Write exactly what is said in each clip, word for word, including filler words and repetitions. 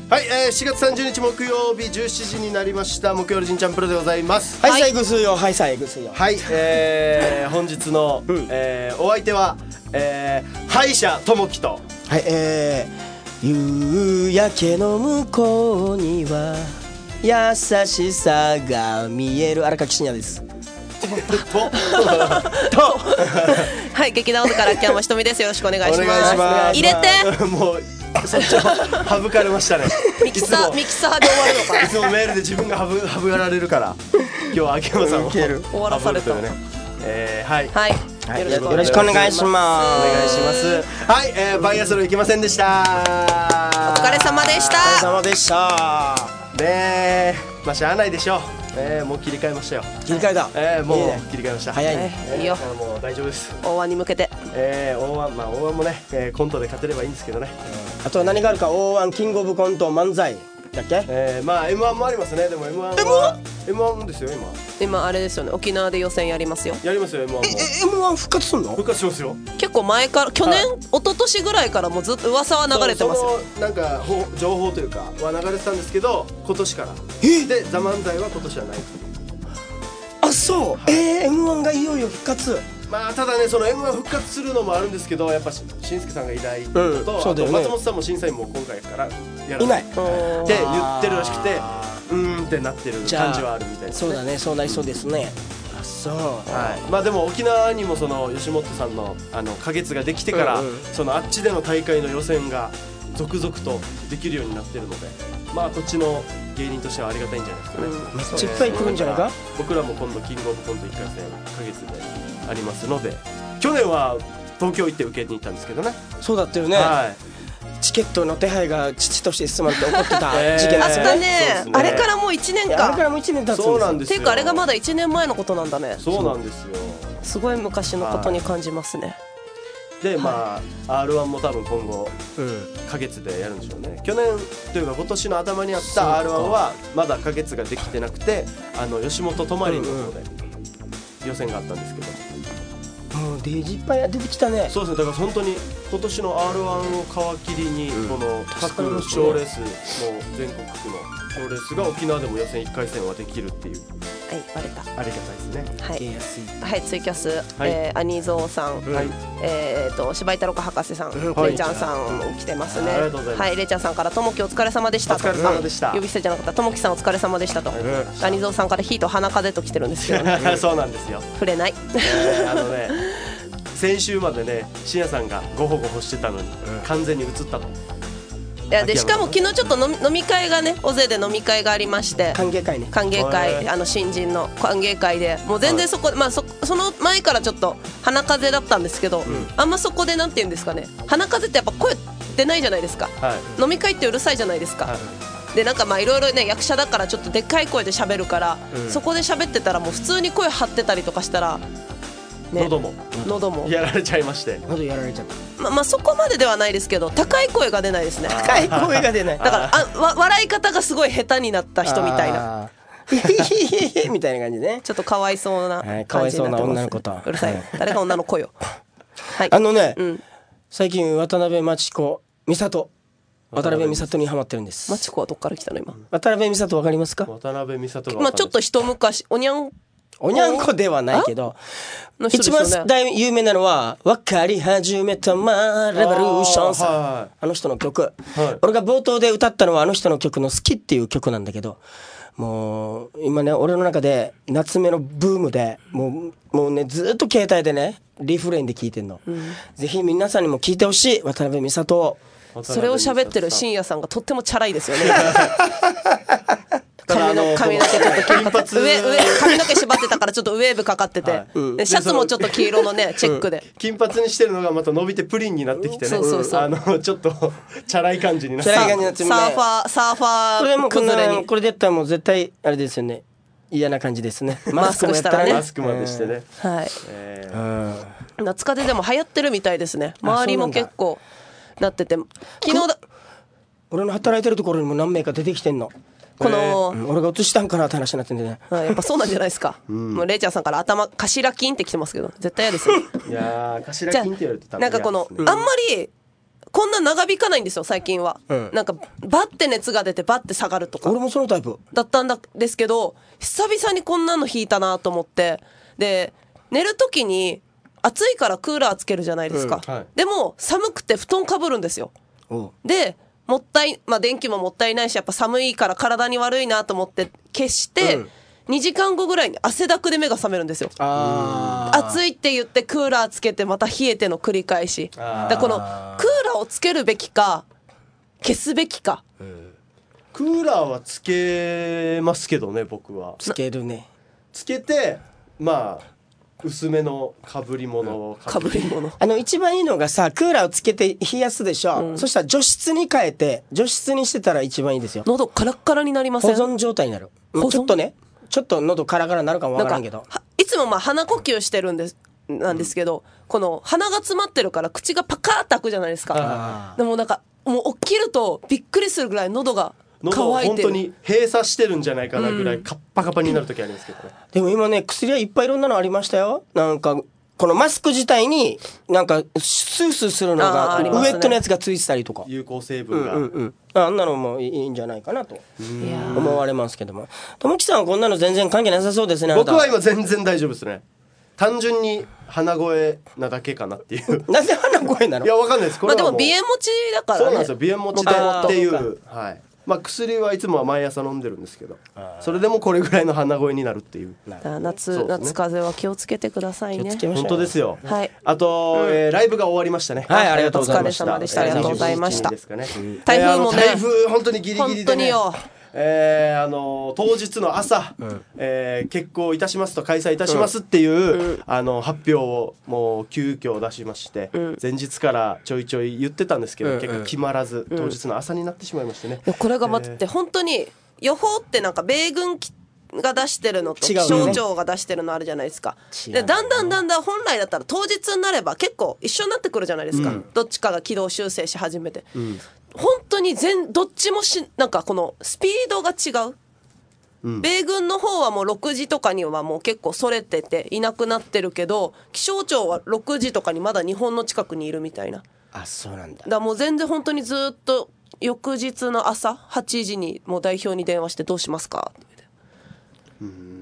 はい、えー、しがつさんじゅうにち木曜日じゅうしちじになりました。木曜日じんちゃんプロでございます。 はい、最後すよ、はい、最後すよ。 はい、えー、本日の、うん、えー、お相手は、えー、歯医者ともきと、 はい、えー、夕焼けの向こうには優しさが見える荒垣真也です。 ととはい、劇団大阪から秋山ひとみです。よろしくお願いします。 お願いします。 入れてもうそっちを省かれましたね。 ミキサーミキサーで終わるのか。 いつもメールで自分が省省かられるから、今日は秋山さんを終わらされたね。 えー、はい、 はいはい、よろしくお願いします。 お願いします。はい、えー、バイアスロン行きませんでした。 お疲れ様でした。 お疲れ様でした。 ねえ、まあしゃあないでしょう。えー、もう切り替えましたよ。 切り替えだ。 えー、もういいね、 切り替えました。 早いね。 いいよ。 もう大丈夫です。 大腕に向けて。 えー、大腕、まあ大腕もね、えー、コントで勝てればいいんですけどね。 あとは何があるか、大腕キングオブコント漫才だっけ？ えー、まあ エムワン もありますね。でも エムワン は エムワン ですよ今。 今あれですよね。沖縄で予選やりますよ。 やりますよ エムワン も。 え、エムワン 復活すんの？ 復活しますよ。 結構前から去年、 はい、 一昨年ぐらいからもうずっと噂は流れてますよ。 そのなんか情報というかは流れてたんですけど、今年から。 えでザ漫才は今年はない。 あ、そう。はい、えー、エムワン がいよいよ復活。 まあただね、その エムワン 復活するのもあるんですけど、やっぱしんすけさんがいないのと、 うん、そうだよね、 あと松本さんも審査員も今回からやらいないって言ってるらしくて、うーんってなってる感じはあるみたいです、ね、 そうだね、そうなりそうですね。あ、そう。 はい。まあでも沖縄にもその吉本さんのあの花月ができてから、うんうん、そのあっちでの大会の予選が続々とできるようになってるので、まあこっちの芸人としてはありがたいんじゃないですかね。 うん、めっちゃいっぱい来るんじゃないか。 僕らも今度キングオブコントいっかい戦花月でありますので、去年は東京行って受けに行ったんですけどね。 そうだったよね。はい、チケットの手配が父として進まれて怒ってた事件あったね。ね、あれからもういちねんか。 あれからもういちねん経つんですよ。 そうなんですよ。 ていうかあれがまだいちねんまえのことなんだね。 そうなんですよ。 すごい昔のことに感じますね。 で、まあ アールワン も多分今後花月でやるんでしょうね。去年というか今年の頭にあった アールワン はまだ花月ができてなくて、あの吉本泊まりの方で予選があったんですけど、 もうデージいっぱい出てきたね。 そうですね。だから本当に今年の アールワン を皮切りに、うん、この各賞レースの全国区の賞レースが沖縄でも予選いっかい戦はできるっていう。 はい、バレた。 ありがたいですね。 はい、はい、ツイキャス、はい、えー、アニゾーさん、はい、えーと芝居太郎博士さん、はい、レイちゃんさんも来てますね。 ありがとうございます。 はい、レイちゃんさんからともきお疲れ様でした。 お疲れ様でした。 呼び捨てじゃなかった。ともきさんお疲れ様でしたと。アニゾーさんからヒート鼻風と来てるんですけど、ね、 そうなんですよ。 触れない。 えー、あのね、先週までね、深夜さんがゴホゴホしてたのに、うん、完全に映ったと。 いやでしかも昨日ちょっと飲み、飲み会がね、大勢で飲み会がありまして、 歓迎会ね、 歓迎会、あの新人の歓迎会でもう全然そこ、はい、まあ、そ, その前からちょっと鼻風だったんですけど、うん、あんまそこでなんて言うんですかね、鼻風ってやっぱ声出ないじゃないですか、はい、飲み会ってうるさいじゃないですか、はい、でなんかまあいろいろね、役者だからちょっとでっかい声で喋るから、うん、そこで喋ってたらもう普通に声張ってたりとかしたらね、 喉も喉もやられちゃいまして、 喉やられちゃった。 ま, まあそこまでではないですけど、高い声が出ないですね。 高い声が出ない。 だからあわ笑い方がすごい下手になった人みたいなみたいな感じね。 ちょっとかわいそうな感じになってます。 かわいそうな女の子と。 うるさい。誰が女の子よ。はい。 あのね、 うん、 最近渡辺真知子美里渡辺美里にハマってるんです。 真知子はどっから来たの今。 渡辺美里わかりますか？ 渡辺美里がまあちょっと一昔おにゃん。 おにゃんこではないけど、ね、一番大有名なのは分かり始めたまレボリューションさん、 あ, あの人の曲、はい、俺が冒頭で歌ったのはあの人の曲の好きっていう曲なんだけど、もう今ね俺の中で夏目のブームでもう、もうねずっと携帯でねリフレインで聴いてんの、うん、ぜひ皆さんにも聴いてほしい渡辺美里を。 それを喋ってる深夜さんがとってもチャラいですよね。髪の髪の毛ちょっと金髪上上髪の毛縛ってたからちょっとウェーブかかってて、はい、でシャツもちょっと黄色のねチェックで、うん、 金髪にしてるのがまた伸びてプリンになってきてね、そうそうそう、あのちょっとチャラい感じになって、 サーファーサーファーこれも崩れにこれでやったらもう絶対あれですよね、嫌な感じですね。 マスクもやったらね、 マスクまでしてね、 えー、はい、えー、夏風邪でも流行ってるみたいですね。周りも結構なってて、昨日だ俺の働いてるところにも何名か出てきてんの。 この、 えー、俺が映したんかなって話になってんでね。 やっぱそうなんじゃないですか。うん、もうレイちゃんさんから頭頭金ってきてますけど絶対嫌ですよ。 いやー頭金って言われてた。 なんかこの、うん、あんまりこんな長引かないんですよ最近は、うん、なんかバッて熱が出てバッて下がるとか俺もそのタイプだったんですけど、久々にこんなの引いたなと思って、で寝る時に暑いからクーラーつけるじゃないですか、うんはい、でも寒くて布団かぶるんですよ、うん、でもったい、まあ、電気ももったいないしやっぱ寒いから体に悪いなと思って消して、うん、にじかんごぐらいに汗だくで目が覚めるんですよ。あ暑いって言ってクーラーつけてまた冷えての繰り返しだ。このクーラーをつけるべきか消すべきか、うん、 クーラーはつけますけどね。僕はつけるね。 つけてまあ薄めのかぶり物をかぶり物あの一番いいのがさ、クーラーをつけて冷やすでしょ、うん、そしたら除湿に変えて除湿にしてたら一番いいですよ。 喉カラッカラになりません？ 保存状態になる。ちょっとねちょっと喉カラカラになるかもわからんけど、 いつもまあ鼻呼吸してるんですなんですけど、うん、この鼻が詰まってるから口がパカーッと開くじゃないですか。でもなんかもう起きるとびっくりするぐらい喉が喉を本当に閉鎖してるんじゃないかなぐらいカッパカパになる時ありますけどね、 うん、でも今ね薬はいっぱいいろんなのありましたよ。なんかこのマスク自体になんかスースーするのがウェットのやつがついてたりとか有効成分が、 うんうんうん、あんなのもいいんじゃないかなと思われますけども、友木さんはこんなの全然関係なさそうですね。 僕は今全然大丈夫ですね。単純に鼻声なだけかなっていうなぜ鼻声なの？ いやわかんないです。これはもう、まあ、でも鼻炎持ちだからね。 そうなんですよ。鼻炎持ちでっていう、はい、まあ、薬はいつもは毎朝飲んでるんですけど、それでもこれぐらいの鼻声になるっていう。 夏、ね、夏風邪は気をつけてくださいね。 本当ですよ、 はい、 あと、うんえー、ライブが終わりましたね。 はい、ありがとうございました。 お疲れ様でした。ありがとうございました。 ね、 台風もね、 台風本当にギリギリで、ね、 本当によ、 えー、あの当日の朝、うんえー、決行いたしますと開催いたしますっていう、うん、あの発表をもう急遽出しまして、うん、前日からちょいちょい言ってたんですけど、うん、結果決まらず、うん、当日の朝になってしまいましてね、 うん、これが待って、えー、本当に予報ってなんか米軍が出してるのと気象庁が出してるのあるじゃないですか、ね、でだんだんだんだん本来だったら当日になれば結構一緒になってくるじゃないですか、うん、どっちかが軌道修正し始めて、うん本当に全どっちもしなんかこのスピードが違う、うん、米軍の方はもうろくじとかにはもう結構それてていなくなってるけど、気象庁はろくじとかにまだ日本の近くにいるみたいな。 あ、そうなんだ。 だからもう全然本当にずっと翌日の朝はちじにもう代表に電話してどうしますかって。 うん、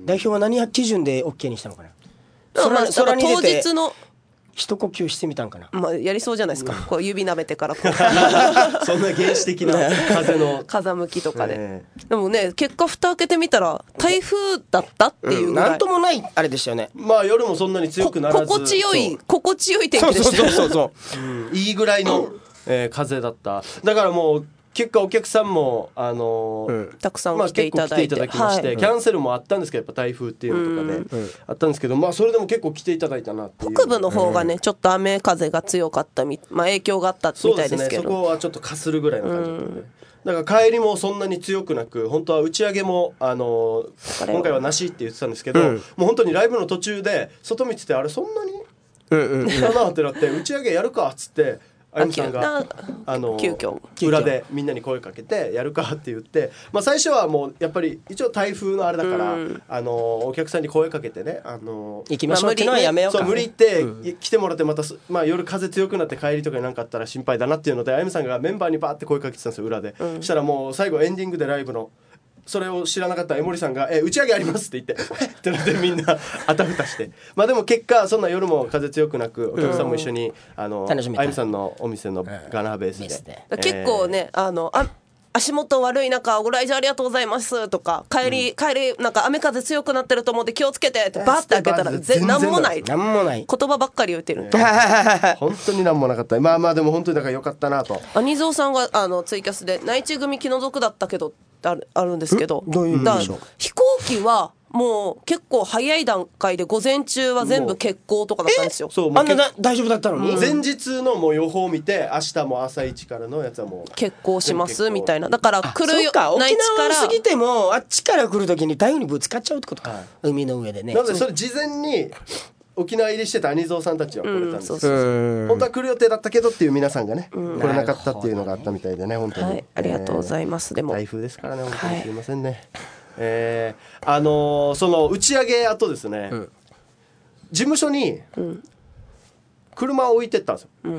代表は何基準で OK にしたのかな。 それ、まあ、当日の一呼吸してみたんかな、 まあ、やりそうじゃないですか、うん、こう指舐めてからこうそんな原始的な風の風向きとかで、ね、でもね結果蓋開けてみたら台風だったっていうぐらい、 うん、なんともないあれでしたよね。 まあ夜もそんなに強くならず心地よい心地よい天気でした。 そうそうそうそう、 うん、いいぐらいの、えー、風だった。だからもう結果お客さんも、あのーうん、たくさん来ていただいて、 まあ、結構来ていただきまして、はい、キャンセルもあったんですけどやっぱ台風っていうのとかで、うん、あったんですけど、まあ、それでも結構来ていただいたなっていう。 北部の方がね、うん、ちょっと雨風が強かったみ、まあ、影響があったみたいですけど、 そうですね、そこはちょっとかするぐらいの感じだったんで、うん、だから帰りもそんなに強くなく、本当は打ち上げも、あのー、今回はなしって言ってたんですけど、うん、もう本当にライブの途中で外見ててあれそんなにかなってなって打ち上げやるかっつってあゆみさんがあの裏でみんなに声かけてやるかって言って、まあ、最初はもうやっぱり一応台風のあれだから、うん、あのお客さんに声かけてね、あの行きましょうっていうのはやめようか、 そう無理って、うん、来てもらってまた、まあ、夜風強くなって帰りとかになんかあったら心配だなっていうのであゆみさんがメンバーにバーって声かけてたんですよ裏で、うん、したらもう最後エンディングでライブのそれを知らなかった江森さんがえ打ち上げありますって言ってってなってみんなあたふたして、まあでも結果そんな夜も風強くなくお客さんも一緒に、うん、あのあゆみさんのお店のガナーベースで、 うん、結構ねあのあ足元悪い中ご来場ありがとうございますとか帰り、うん、帰りなんか雨風強くなってると思うんで気をつけてってバーって開けたら何もない何もない言葉ばっかり言ってる、 えー、本当に何もなかった。まあまあでも本当にだから良かったなと。 兄蔵さんがあのツイキャスで内地組気の毒だったけどある、あるんですけど、 どういう意味でしょう。 飛行機はもう結構早い段階で午前中は全部欠航とかだったんですよ。 そうあんなだ大丈夫だったのに、 うん、前日のもう予報を見て明日も朝一からのやつはもう欠航しますみたいな。だから来るよ内地から沖縄を過ぎてもあっちから来るときに台風にぶつかっちゃうってことか、はい、海の上でね。 なのでそれ事前に沖縄入りしてた兄蔵さんたちは来れたんです、うん、そうそうそう本当は来る予定だったけどっていう皆さんがね、うん、来れなかったっていうのがあったみたいでね本当に、はい、 ありがとうございます、えー、でも台風ですからね本当にすいませんね、はいえー、あのー、その打ち上げ後ですね、うん、事務所に車を置いてったんですよ、うん、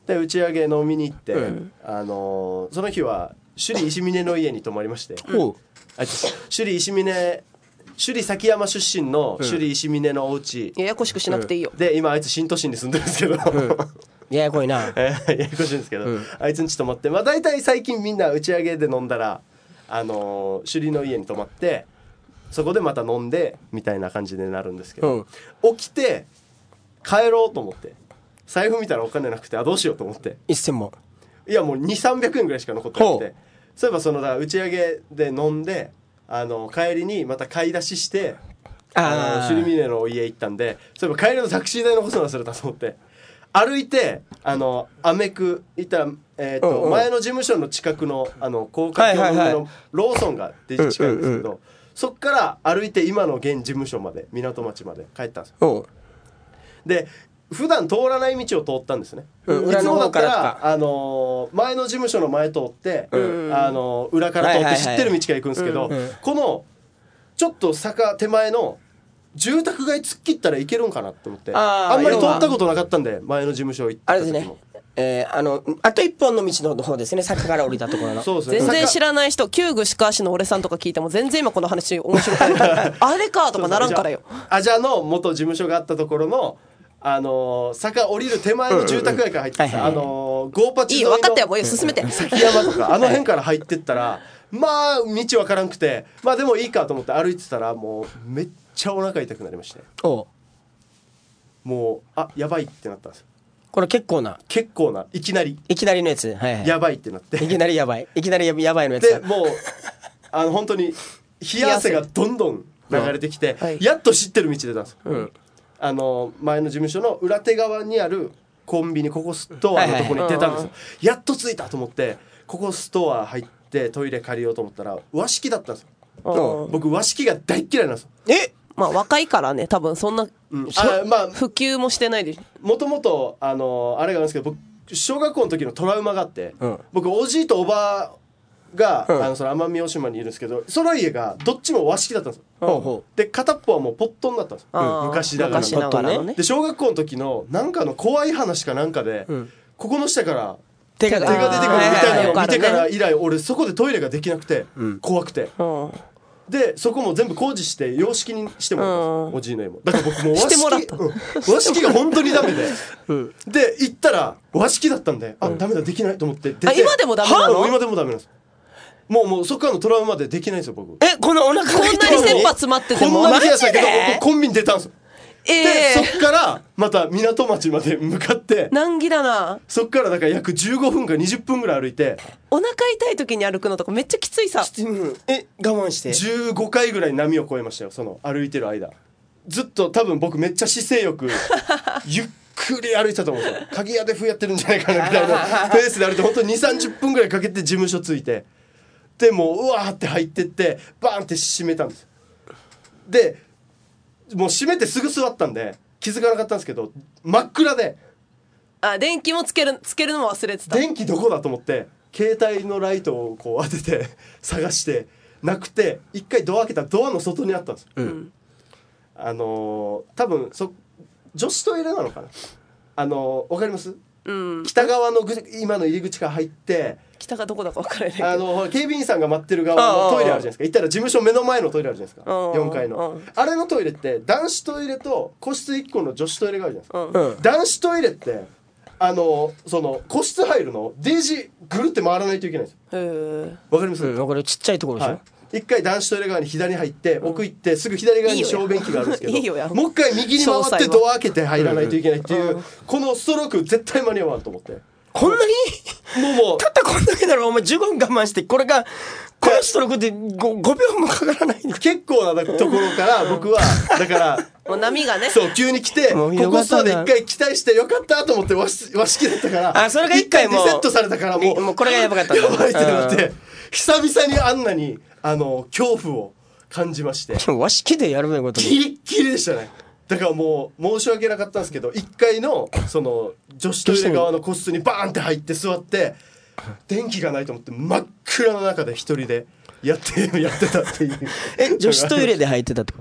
で打ち上げ飲みに行って、うん、あのー、その日は首里石峰の家に泊まりまして、うん、あ首里石峰首里崎山出身の首里石峰のお家、 うん、ややこしくしなくていいよ。 で今あいつ新都心に住んでるんですけど、うん、 ややこいなややこしいんですけど、うん、あいつん家泊まって、まあ大体最近みんな打ち上げで飲んだらあのー、首里の家に泊まってそこでまた飲んでみたいな感じになるんですけど、うん、起きて帰ろうと思って財布見たらお金なくて、あどうしようと思っていっせんもいやもうにせんさんびゃくえんぐらいしか残ってなくて、そういえばそのだ打ち上げで飲んであの帰りにまた買い出ししてあの首里峰の家行ったんで、そういえば帰りのタクシー代残すの忘れたと思って歩いてあのアメク行ったら、えーとうんうん、前の事務所の近くのあの高架橋のローソンがデジ近いんですけど、そっから歩いて今の現事務所まで港町まで帰ったんですよ。で普段通らない道を通ったんですね、うん、いつもだったら、あのー、前の事務所の前通って、うん、あのー、裏から通って知ってる道から行くんですけど、このちょっと坂手前の住宅街突っ切ったらいけるんかなと思って、 あ, あんまり通ったことなかったんで前の事務所行った時もあれですね、 えー、あのあと一本の道の方ですね、坂から降りたところのそうですね、全然知らない人旧具鹿足の俺さんとか聞いても全然今この話面白くないあれかとかならんからよ。 アジャの元事務所があったところのあのー、坂降りる手前の住宅街から入ってさ、あのー、ゴーパチ沿いのいい分かったよもう進めて崎山とかあの辺から入ってったらまあ道わからんくて、まあでもいいかと思って歩いてたらもうめっちゃお腹痛くなりまして、おもうあやばいってなったんですよ。 これ結構な結構ないきなりいきなりのやつ、はいはい、 やばいってなっていきなりやばいいきなりやばいのやつでもうあの本当に冷や汗がどんどん流れてきて、はい、やっと知ってる道出たんですよ、うん、あの前の事務所の裏手側にあるコンビニココストアのところに出たんですよ、はいはい、やっと着いたと思ってココストア入ってトイレ借りようと思ったら和式だったんですよ。僕和式が大嫌いなんですよ。 えまあ若いからね多分そんな、うん、あまあ普及もしてないでもともとあのあれがあるんですけど僕小学校の時のトラウマがあって、うん、僕おじいとおばが、うん、あのその奄美大島にいるんですけどその家がどっちも和式だったんですよ、うん、で片っぽはもうポットンだったんですよ、うん、昔ながらの、 昔ながらのね、 で小学校の時のなんかの怖い話かなんかで、うん、ここの下から手が出てくるみたいなのを見てから以来俺そこでトイレができなくて、うん、怖くて、うんでそこも全部工事して洋式にしてもらったんです、おじいの家も。だから僕もう和式、うん、和式が本当にダメで、うん、で行ったら和式だったんで、あ、うん、ダメだできないと思って出て、あ今でもダメなの？ 今でもダメなんです。もうもうそこからのトラウマでできないんですよ僕。 えこのお腹こんなに切羽詰まっててもこんなに冷やしたけど僕コンビニ出たんですよ。 えー、 でそっからまた港町まで向かって難儀だな。 そっからだから約じゅうごふんかにじゅっぷんぐらい歩いてお腹痛い時に歩くのとかめっちゃきついさ。 え我慢してじゅうごかいぐらい波を越えましたよその歩いてる間。ずっと多分僕めっちゃ姿勢よくゆっくり歩いてたと思うんですよ。鍵屋で風やってるんじゃないかなみたいなペースで歩いて本当ににじゅうさんじゅっぷんぐらいかけて事務所着いてでもううわーって入ってってバーンって閉めたんです。でもう閉めてすぐ座ったんで気づかなかったんですけど真っ暗であ電気もつけるつけるのも忘れてた。 電気どこだと思って携帯のライトをこう当てて探してなくて一回ドア開けたらドアの外にあったんですよ、うん、あのー、多分そ女子トイレなのかなあのー、わかります、うん、北側のぐ今の入り口から入って北がどこだか分からないけどあの警備員さんが待ってる側のトイレあるじゃないですか。行ったら事務所目の前のトイレあるじゃないですかよんかいのあれのトイレって男子トイレと個室いっこの女子トイレがあるじゃないですか、うん、男子トイレってあのその個室入るのデージぐるって回らないといけないんですよ。わかります？ うん、これちっちゃいところでしょ、はい一回男子トイレ側に左入って奥行ってすぐ左側に小便器があるんですけどいいよやもう一回右に回ってドア開けて入らないといけないっていうこのストローク絶対間に合わんと思ってこんなにもうもうたったこんだけだろお前じゅうごふん我慢してこれがこのストロークで ご, ごびょうもかからない結構なところから僕はだからもう波がねそう急に来てここそうで一回期待してよかったと思って和式だったからあそれが一回もうリセットされたからもうもうこれがやばかったんだやばいってなって久々にあんなにあの恐怖を感じまして和式でやるべきことギリッギリでしたね。だからもう申し訳なかったんですけどいっかいのその女子トイレ側の個室にバーンって入って座って電気がないと思って真っ暗の中で一人でやってやってたっていうえ女子トイレで入ってたってこと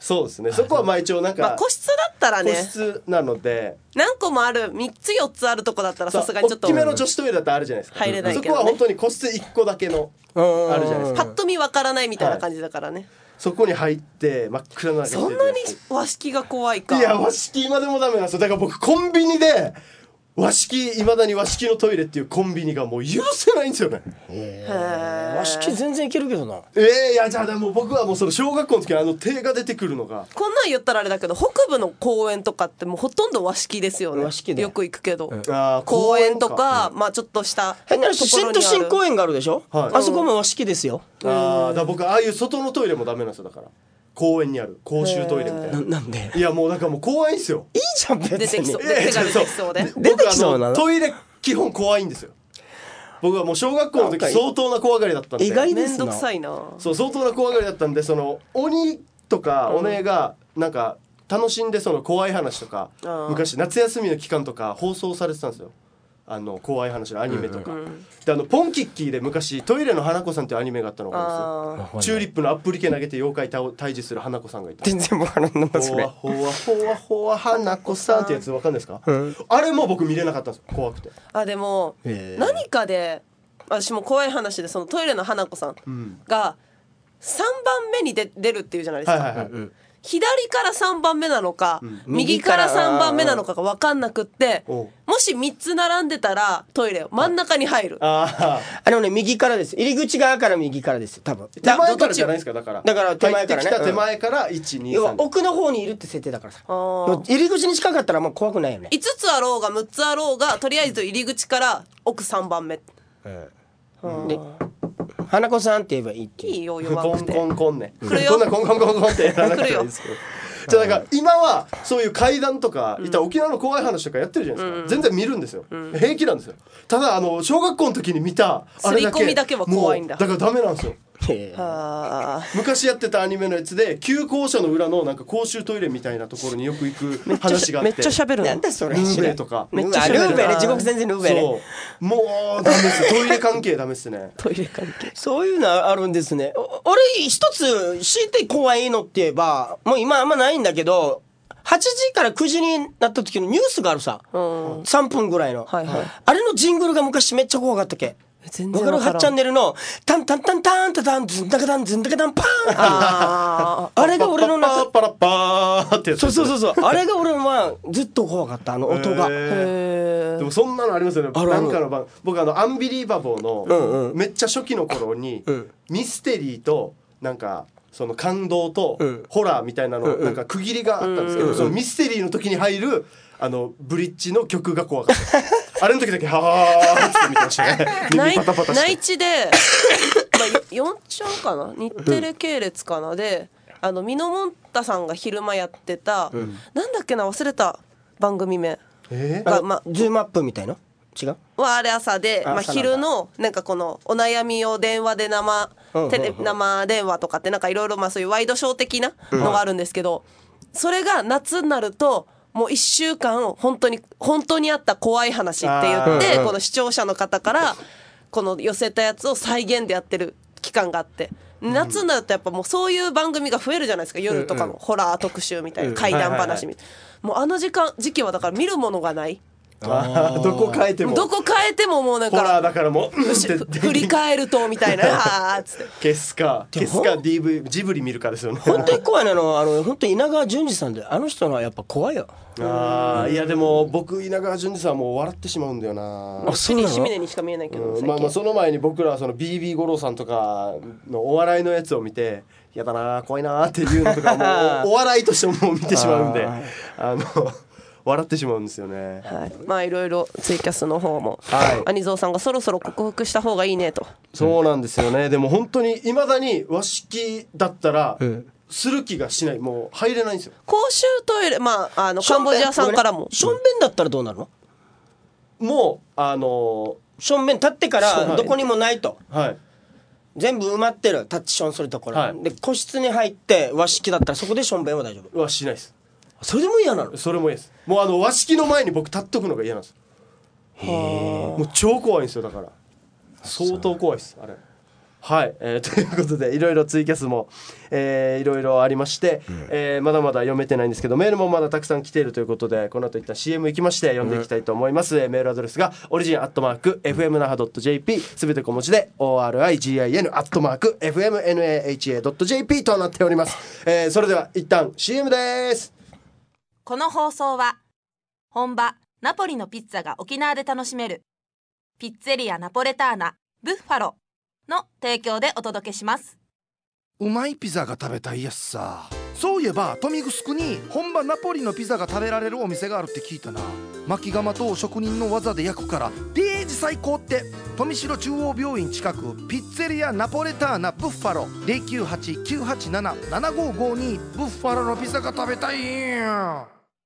そうですね、そこはまあ一応なんか、 まあ、個室だったらね、 個室なので何個もあるみっつよっつあるとこだったらさすがにちょっと大きめの女子トイレだったらあるじゃないですか、 入れないけどね、 そこは本当に個室いっこだけのあるじゃないですか、 パッと見わからないみたいな感じだからね、はい、 そこに入って真っ暗な中そんなに和式が怖いか。 いや和式今でもダメなんですよ。だから僕コンビニで和式いまだに和式のトイレっていうコンビニがもう許せないんですよね。 へー、和式全然いけるけどな。 えー、いやじゃあでも僕はもうその小学校の時あの手が出てくるのがこんなん言ったらあれだけど北部の公園とかってもうほとんど和式ですよね。 和式でよく行くけど、うん、 あ公園とか、うん、まあちょっとした変な話新都心公園があるでしょ、はい、あそこも和式ですよ、 うん、ああだから僕ああいう外のトイレもダメなんですよ。だから公園にある公衆トイレみたいな。 な, なんでいやもうだからもう怖いんですよ。 いいじゃん別に出てきそう手が出てきそうで出てきそうなの。 トイレ基本怖いんですよ。僕はもう小学校の時相当な怖がりだったんで、 意外ですな。 めんどくさいな。 そう相当な怖がりだったんで、その鬼とかお姉がなんか楽しんでその怖い話とか、うん、昔夏休みの期間とか放送されてたんですよ。あの怖い話のアニメとか、うんうん、であのポンキッキーで昔トイレの花子さんっていうアニメがあったのがあるんですよ。チューリップのアップリケ投げて妖怪退治する花子さんがいた。 全然わからんのそれ。 ほわほわほわほわ花子さんってやつわかんないですか、うん、あれも僕見れなかったんですよ怖くて。 あでも何かで私も怖い話でそのトイレの花子さんがさんばんめに出るっていうじゃないですか、はいはいはい、うん左からさんばんめなのか、うん、右からさんばんめなのかが分かんなくって、もしみっつ並んでたらトイレ真ん中に入る。 ああのね右からです。入り口側から右からです多分。 手前からじゃないですか。だからだから手前からね。 入ってきた手前からいちにさん、 要は奥の方にいるって設定だからさ。入り口に近かったらもう怖くないよね。 いつつあろうがむっつあろうがとりあえず入り口から奥さんばんめ、 うん、で花子さんって言えばいいっていう。 いいよ弱くてコンコンコンね。 来るよ。 こんなコンコンコンコンってやらなくていいですけど。じゃあだから今はそういう怪談とか、うん、いた沖縄の怖い話とかやってるじゃないですか、うん、全然見るんですよ、うん、平気なんですよ。ただあの小学校の時に見たあれだけ刷り込みだけは怖いんだ。 だからダメなんですよ。昔やってたアニメのやつで旧校舎の裏のなんか公衆トイレみたいなところによく行く話があって、 めっちゃ喋るの。 なんだそれ。 ルーベとかめっちゃ喋る。ルーベね地獄先生のルーベね。 そうもうダメですトイレ関係ダメですね。 トイレ関係そういうのあるんですね。俺一つ強いて怖いのって言えばもう今あんまないんだけどはちじからくじになった時のニュースがあるさ、うん、さんぷんぐらいの、はいはい、あれのジングルが昔めっちゃ怖かったっけ。 全然わかるはちチャンネルのタンタンタンタンタタンズンタカタンズンタカタンパーンああれが俺の中パラッパーってやつ。 そうそうそうそうあれが俺はずっと怖かったあの音が。 へでもそんなのありますよね。なんかの番僕あのアンビリーバボーの、うんうん、めっちゃ初期の頃に、うん、ミステリーとなんかその感動とホラーみたいなの、うん、なんか区切りがあったんですけど、うん、そのミステリーの時に入るあのブリッジの曲が怖かったあれの時だけはーって見てましたね。耳パタパタして内地で、まあ、よんちゃんかな日テレ系列かなで、うん、あのミノモンタさんが昼間やってた、うん、なんだっけな忘れた番組名、 えー、が、まあ、ズームアップみたいな違うはあれ朝で、まあ、昼のなんかこのお悩みを電話で生テレ生電話とかってなんかいろいろそういうワイドショー的なのがあるんですけど、それが夏になるともういっしゅうかん本当に本当にあった怖い話って言ってこの視聴者の方からこの寄せたやつを再現でやってる期間があって、夏になるとやっぱもうそういう番組が増えるじゃないですか。夜とかのホラー特集みたいな怪談話みたいな、もうあの時間時期はだから見るものがない。 あどこ変えてもどこ変えてももうなんかホラーだからもう振り返るとみたいなあーっつって消すか消すか ディーブイ ジブリ見るかですよね。 本当に怖いなのあの本当に稲川淳二さんであの人のはやっぱ怖いよ。 あいやでも僕稲川淳二さんもう笑ってしまうんだよな。 あそうなの。しみねにしか見えないけど、 うん、まあまあその前に僕らはその ビービー 五郎さんとかのお笑いのやつを見てやだな怖いなっていうのとかもうお笑いとしても見てしまうんであの笑ってしまうんですよね。 はい、まあいろいろツイキャスの方も、はい、アニゾーさんがそろそろ克服した方がいいねと。 そうなんですよね。でも本当にいまだに和式だったら、うん、する気がしない。もう入れないんですよ。 公衆トイレまああのカンボジアさんからもしょんべんだったらどうなるの。 もうあのしょんべん立ってからどこにもないと、 はい、 全部埋まってるタッチションするところ、はい、で個室に入って和式だったらそこでしょんべんは大丈夫。 はしないです。 それでも嫌なの。 それも嫌です。もうあの和式の前に僕立っとくのが嫌なんです。へもう超怖いんですよ。だから相当怖いですあれ。 はい、えー、ということでいろいろツイキャスも、えー、いろいろありまして、うんえー、まだまだ読めてないんですけどメールもまだたくさん来ているということでこの後いった シーエム 行きまして読んでいきたいと思います、うん、メールアドレスがオリジンアットマーク エフエムナハドットジェーピー すべて小文字で オーアールアイジーアイエヌ アットマーク エフエムナハドットジェーピー となっております、えー、それでは一旦 シーエム です。 この放送は本場ナポリのピッツァが沖縄で楽しめるピッツェリアナポレターナブッファロの提供でお届けします。 うまいピザが食べたいやつさ。そういえば豊見城に本場ナポリのピザが食べられるお店があるって聞いたな。巻き窯と職人の技で焼くからデージ最高って。富城中央病院近くピッツェリアナポレターナブッファロ ゼロきゅうはち きゅうはちなな ななごごに ブッファロのピザが食べたいんや。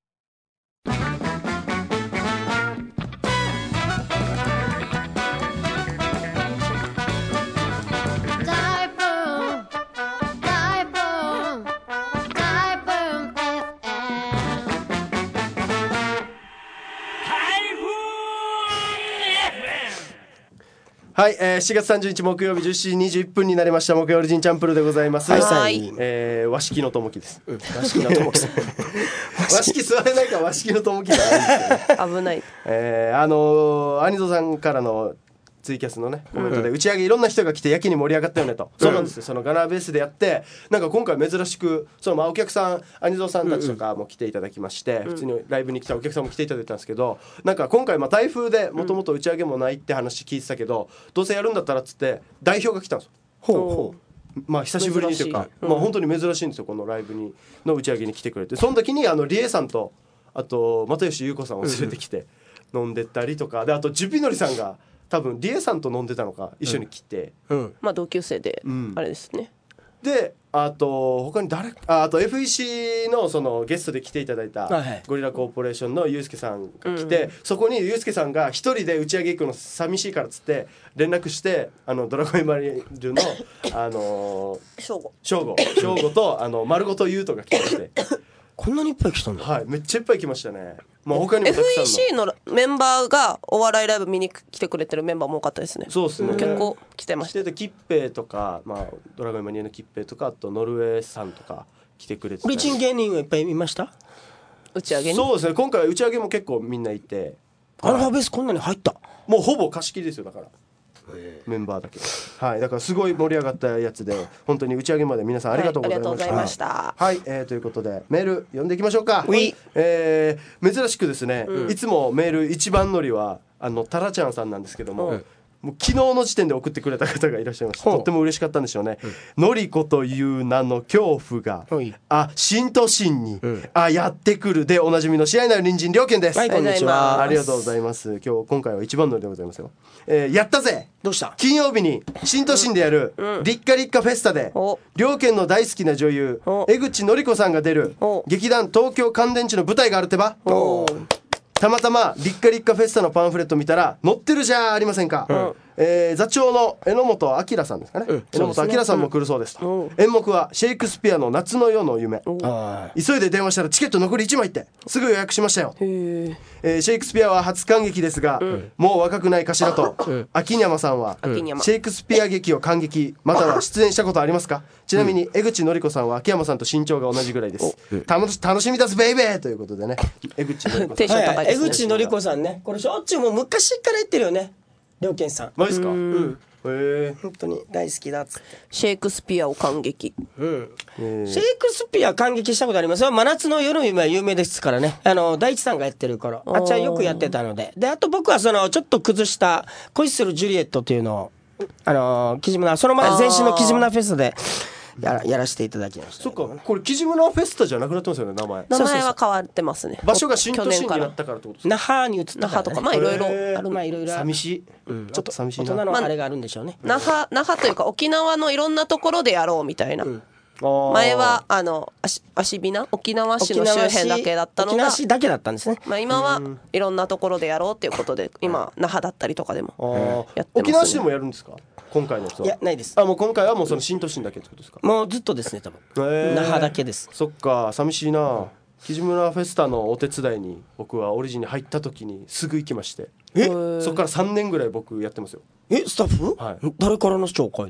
はい、えー、しがつさんじゅうにち木曜日じゅうしちじにじゅういっぷんになりました木曜オリジンチャンプルでございます。 はい、はい、 えー、和式のともきです、うん、和式のともきさん和式座れないから和式のともきじゃないんですけど、ね、 危ない、 えー、あのー、アニゾさんからのツイキャスのねコメントで、うん、打ち上げいろんな人が来てやけに盛り上がったよねと、うん、そうなんですよ。そのガナーベースでやってなんか今回珍しくそのまあお客さんアニゾさんたちとかも来ていただきまして、うん、普通にライブに来たお客さんも来ていただいたんですけどなんか今回まあ台風でもともと打ち上げもないって話聞いてたけど、うん、どうせやるんだったらっつって代表が来たんですよ。ほうほうまあ久しぶりにというか、うんまあ、本当に珍しいんですよこのライブにの打ち上げに来てくれてその時にあのリエさんとあと又吉優子さんを連れてきて飲んでったりとかであとジュピノリさんが多分リエさんと飲んでたのか一緒に来て、 うんうん、まあ同級生で、うん、あれですね。 であと他に誰ああと エフイーシー のそのゲストで来ていただいたゴリラコーポレーションのユうスケさんが来て、うん、そこにユうスケさんが一人で打ち上げ行くの寂しいからっつって連絡してあのドラゴンエマリルのあの翔吾翔吾翔吾とあの丸ごとユウトが来ましてこんなにいっぱい来たんだ。 はいめっちゃいっぱい来ましたね。まあ、他にもたくさんのエフイーシー のメンバーがお笑いライブ見に来てくれてるメンバーも多かったですね。 そうですね結構来てました。 来ててキッペイとか、まあ、ドラゴンエマニエのキッペイとかあとノルウェーさんとか来てくれてたり。 オリジン芸人はいっぱい見ました。 打ち上げにそうですね今回は打ち上げも結構みんないてアルファベースこんなに入ったもうほぼ貸し切りですよだからメンバーだけはいだからすごい盛り上がったやつで本当に打ち上げまで皆さんありがとうございました、 はい、ありがとうございましたはい、えー、ということでメール読んでいきましょうか。えー、珍しくですね、うん、いつもメール一番乗りはあのタラちゃんさんなんですけども、うんもう昨日の時点で送ってくれた方がいらっしゃいました。とっても嬉しかったんでしょうね、うん、のりこという名の恐怖が、うん、あ新都心に、うん、あやってくるでおなじみの試合なる隣人りょうけんです、 はい、こんにちは。 ありがとうございます。今日今回は一番乗りでございますよ、えー、やったぜ。 どうした。 金曜日に新都心でやる、うん、リッカリッカフェスタでりょうけんの大好きな女優江口のり子さんが出る劇団東京乾電池の舞台があるってば。たまたまリッカリッカフェスタのパンフレット見たら載ってるじゃありませんか、うんえー、座長の榎本明さんですかね、うん、榎本明さんも来るそうですと、うん、演目はシェイクスピアの夏の夜の夢、うん、急いで電話したらチケット残りいちまいってすぐ予約しましたよ。へ、えー、シェイクスピアは初感激ですが、うん、もう若くない頭と、うん、秋山さんは、うん、シェイクスピア劇を感激または出演したことありますか。ちなみに江口のり子さんは秋山さんと身長が同じぐらいです、うん、楽し、楽しみだすベイベーということでね江口のり子さん、 はい、江口のり子さんねこれしょっちゅうもう昔から言ってるよねりょうけんさん。 マジですか。うん、 へえ本当に大好きだっつってシェイクスピアを感激、 うん、シェイクスピア感激したことありますよ。真夏の夜の夢は有名ですからね。あの大地さんがやってる頃あっちはよくやってたのでであと僕はそのちょっと崩した恋するジュリエットというのをあのキジムナその前前身のキジムナフェスでや ら, やらせていただきました、 ね、そっかこれキジムナフェスタじゃなくなってますよね名前。 名前は変わってますね。 場所が新都心になったからってことですか。 那覇に移ったから、ね、 那覇とかまあいろいろある。 まあいろいろ寂しい、うん、ちょっと寂しいな。 大人のあれがあるんでしょうね、 まあ、那覇那覇というか沖縄のいろんなところでやろうみたいな、うん前はあの芦ビナ沖縄市の周辺だけだったのが沖縄市だけだったんですね、 まあ、今はいろんなところでやろうっていうことで今那覇だったりとかでもやってます、ね、 沖縄市でもやるんですか今回のやつは。 いやないです。 あもう今回はもうその新都心だけってことですか。 もうずっとですね多分、えー、那覇だけです。 そっか寂しいな。キジムナフェスタのお手伝いに僕はオリジンに入った時にすぐ行きましてえそっからさんねんぐらい僕やってますよ。 えスタッフ、はい、誰からの紹介で。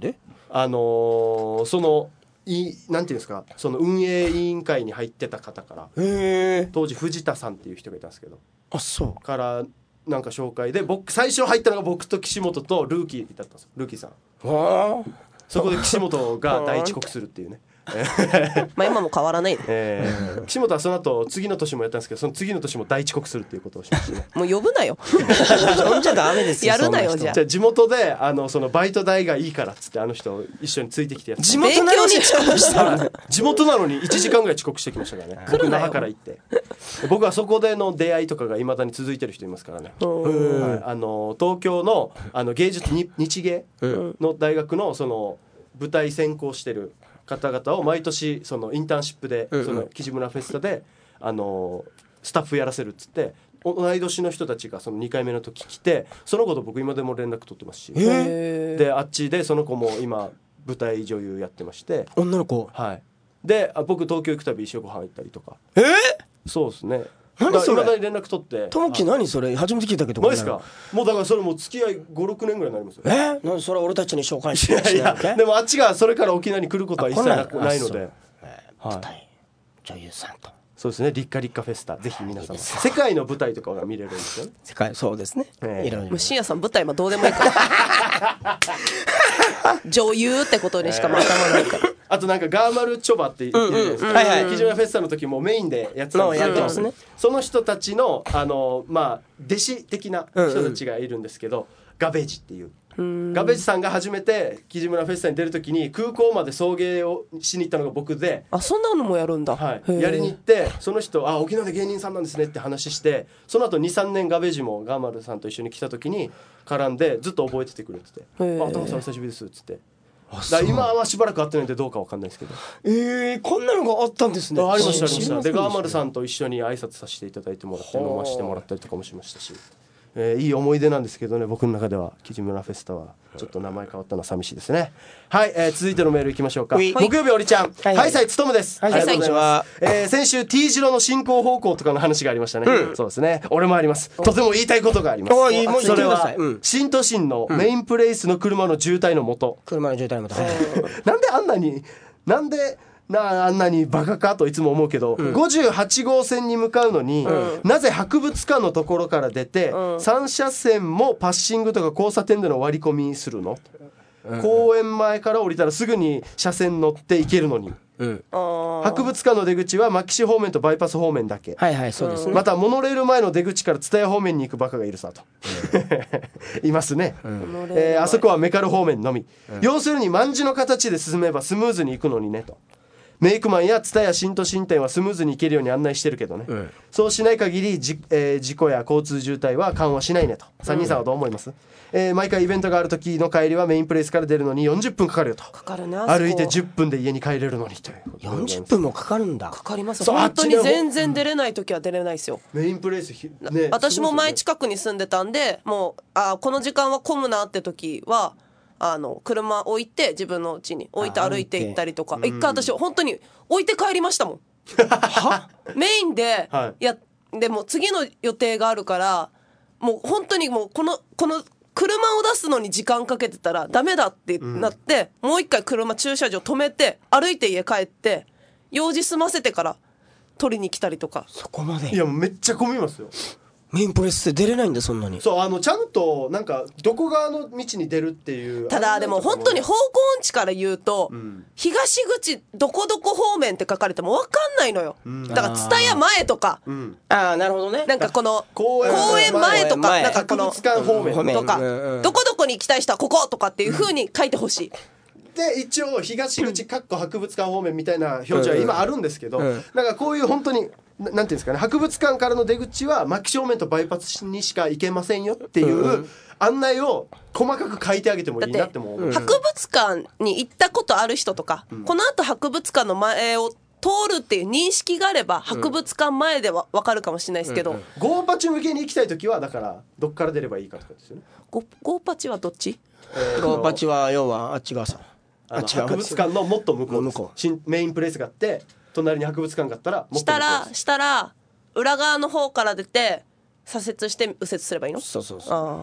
あのー、そのいなんていうんですか、その運営委員会に入ってた方から、 へ当時藤田さんっていう人がいたんですけど、 あそうからなんか紹介で、僕最初入ったのが僕と岸本とルーキーだったんですよ。ルーキーさん、 はあそこで岸本が第一刻するっていうねまあ今も変わらないね。 えー、岸本はその後次の年もやったんですけど、その次の年も第一刻するっていうことをしましたね。 もう呼ぶなよ呼んじゃダメですよ。 やるなよそん人じゃあじゃあ地元であのそのバイト代がいいからっつってあの人一緒についてきてやって、 地元なのに遅刻したの。 地元なのにいちじかんぐらい遅刻してきましたからね。僕那覇から行って、僕はそこでの出会いとかがいまだに続いてる人いますからね。はい、あの東京のあの芸術に日芸の大学のその舞台専攻してる方々を毎年そのインターンシップでその木地村フェスタであのスタッフやらせるっつって、同い年の人たちがそのにかいめの時来て、その子と僕今でも連絡取ってますし、であっちでその子も今舞台女優やってまして、 女の子。 はい、であ僕東京行くたび一緒ご飯行ったりとか。 えー、 そうですね。 何それ。 いまだに連絡取って。 ともき何それ、初めて聞いたけど。 マジですか。もうだからそれもう付き合いごろくねんぐらいになりますよ。 えー、なんでそれは俺たちに紹介していやいや、でもあっちがそれから沖縄に来ることは一切なくないので、 舞台女優さんと。 そうですね。リッカリッカフェスタ、ぜひ皆さん世界の舞台とかが見れるんですよね。 世界、そうですね、 えー、 いろいろ。 もう深夜さん舞台はどうでもいいから女優ってことにしかも頭ないから。 あとなんかガーマルチョバっているじゃないですか。木島フェスタの時もメインでやってたんですけど、ね、その人たちのあのまあ弟子的な人たちがいるんですけど、うんうん、ガベージっていう。ガベージさんが初めて木島フェスタに出るときに空港まで送迎をしに行ったのが僕で、 あ、そんなのもやるんだ、 はい、やりに行って、その人あ沖縄で芸人さんなんですねって話して、その後 にさんねんガベージもガーマルさんと一緒に来た時に絡んでずっと覚えててくれてて、あ、タモさん久しぶりですっつって、だ今はしばらく会ってないんでどうかわかんないですけど、 えー、こんなのがあったんですね。 ありましたありました。でガーマルさんと一緒に挨拶させていただいてもらって飲ませてもらったりとかもしましたし、えー、いい思い出なんですけどね、僕の中では木島フェスタはちょっと名前変わったのは寂しいですね。はい、えー、続いてのメールいきましょうか。木曜日おりちゃん、はいはい、さいつとむです。 はい、ありがとうございます。 えー、先週 T 字路の進行方向とかの話がありましたね、うん、そうですね。俺もあります。とても言いたいことがあります。それは、うん、新都心のメインプレイスの車の渋滞のもと、 車の渋滞のもとなんであんなになんでなあんなにバカかといつも思うけど、うん、ごじゅうはちごうせんに向かうのに、うん、なぜ博物館のところから出て、うん、さんしゃせんもパッシングとか交差点での割り込みするの、うん、公園前から降りたらすぐに車線乗って行けるのに、うん、博物館の出口は牧師方面とバイパス方面だけ、 はいはい、そうですね。 またモノレール前の出口から蔦屋方面に行くバカがいるさと、うん、いますね、うん、えー、あそこはメカル方面のみ、うん、要するに卍の形で進めばスムーズに行くのにねと。メイクマンや蔦屋新都心店はスムーズに行けるように案内してるけどね、うん、そうしない限りじ、えー、事故や交通渋滞は緩和しないねと。さんにんさんはどう思います？えー、毎回イベントがある時の帰りはメインプレイスから出るのによんじゅっぷんかかるよと。 かかるね。 歩いてじゅっぷんで家に帰れるのにという。 よんじゅっぷんもかかるんだ。 かかります。本当に全然出れない時は出れないですよ、 うん、メインプレイス、ね、 私も前近くに住んでたんで、もうあこの時間は混むなって時はあの車置いて自分の家に置いて歩いて行ったりとか、一回私本当に置いて帰りましたもんはメインで、はい、いやでも次の予定があるからもう本当にもうこのこの車を出すのに時間かけてたらダメだってなって、うん、もう一回車駐車場止めて歩いて家帰って用事済ませてから取りに来たりとか。 そこまで。 いやめっちゃ混みますよ。 メインプレスで出れないんだそんなに。 そう、あのちゃんとなんかどこ側の道に出るっていう。 ただでも本当に方向音痴から言うと、うん、東口どこどこ方面って書かれても分かんないのよ、うん、だから蔦屋前とか、うん、 ああなるほどね。 なんかこの公園前とかなんかこの博物館方面とか、うん、どこどこに行きたい人はこことかっていう風に書いてほしい、 で一応東口かっこ博物館方面みたいな表示は今あるんですけど、うんうん、なんかこういう本当になんていうんですかね、博物館からの出口は牧正面とバイパスにしか行けませんよっていう案内を細かく書いてあげてもいいなっても思う。 博物館に行ったことある人とか、うん、この後博物館の前を通るっていう認識があれば博物館前では分かるかもしれないですけど、うんうん、 ゴーパチ向けに行きたいときはだからどっから出ればいいかとかですよね。 ゴゴーパチはどっち？ えー、ゴーパチは要はあっち側さ、 あの博物館のもっと向こうです。向こうメインプレイスがあって隣に博物館があったらもっと向こうです。 したらしたら裏側の方から出て左折して右折すればいいの？ そうそうそう。あ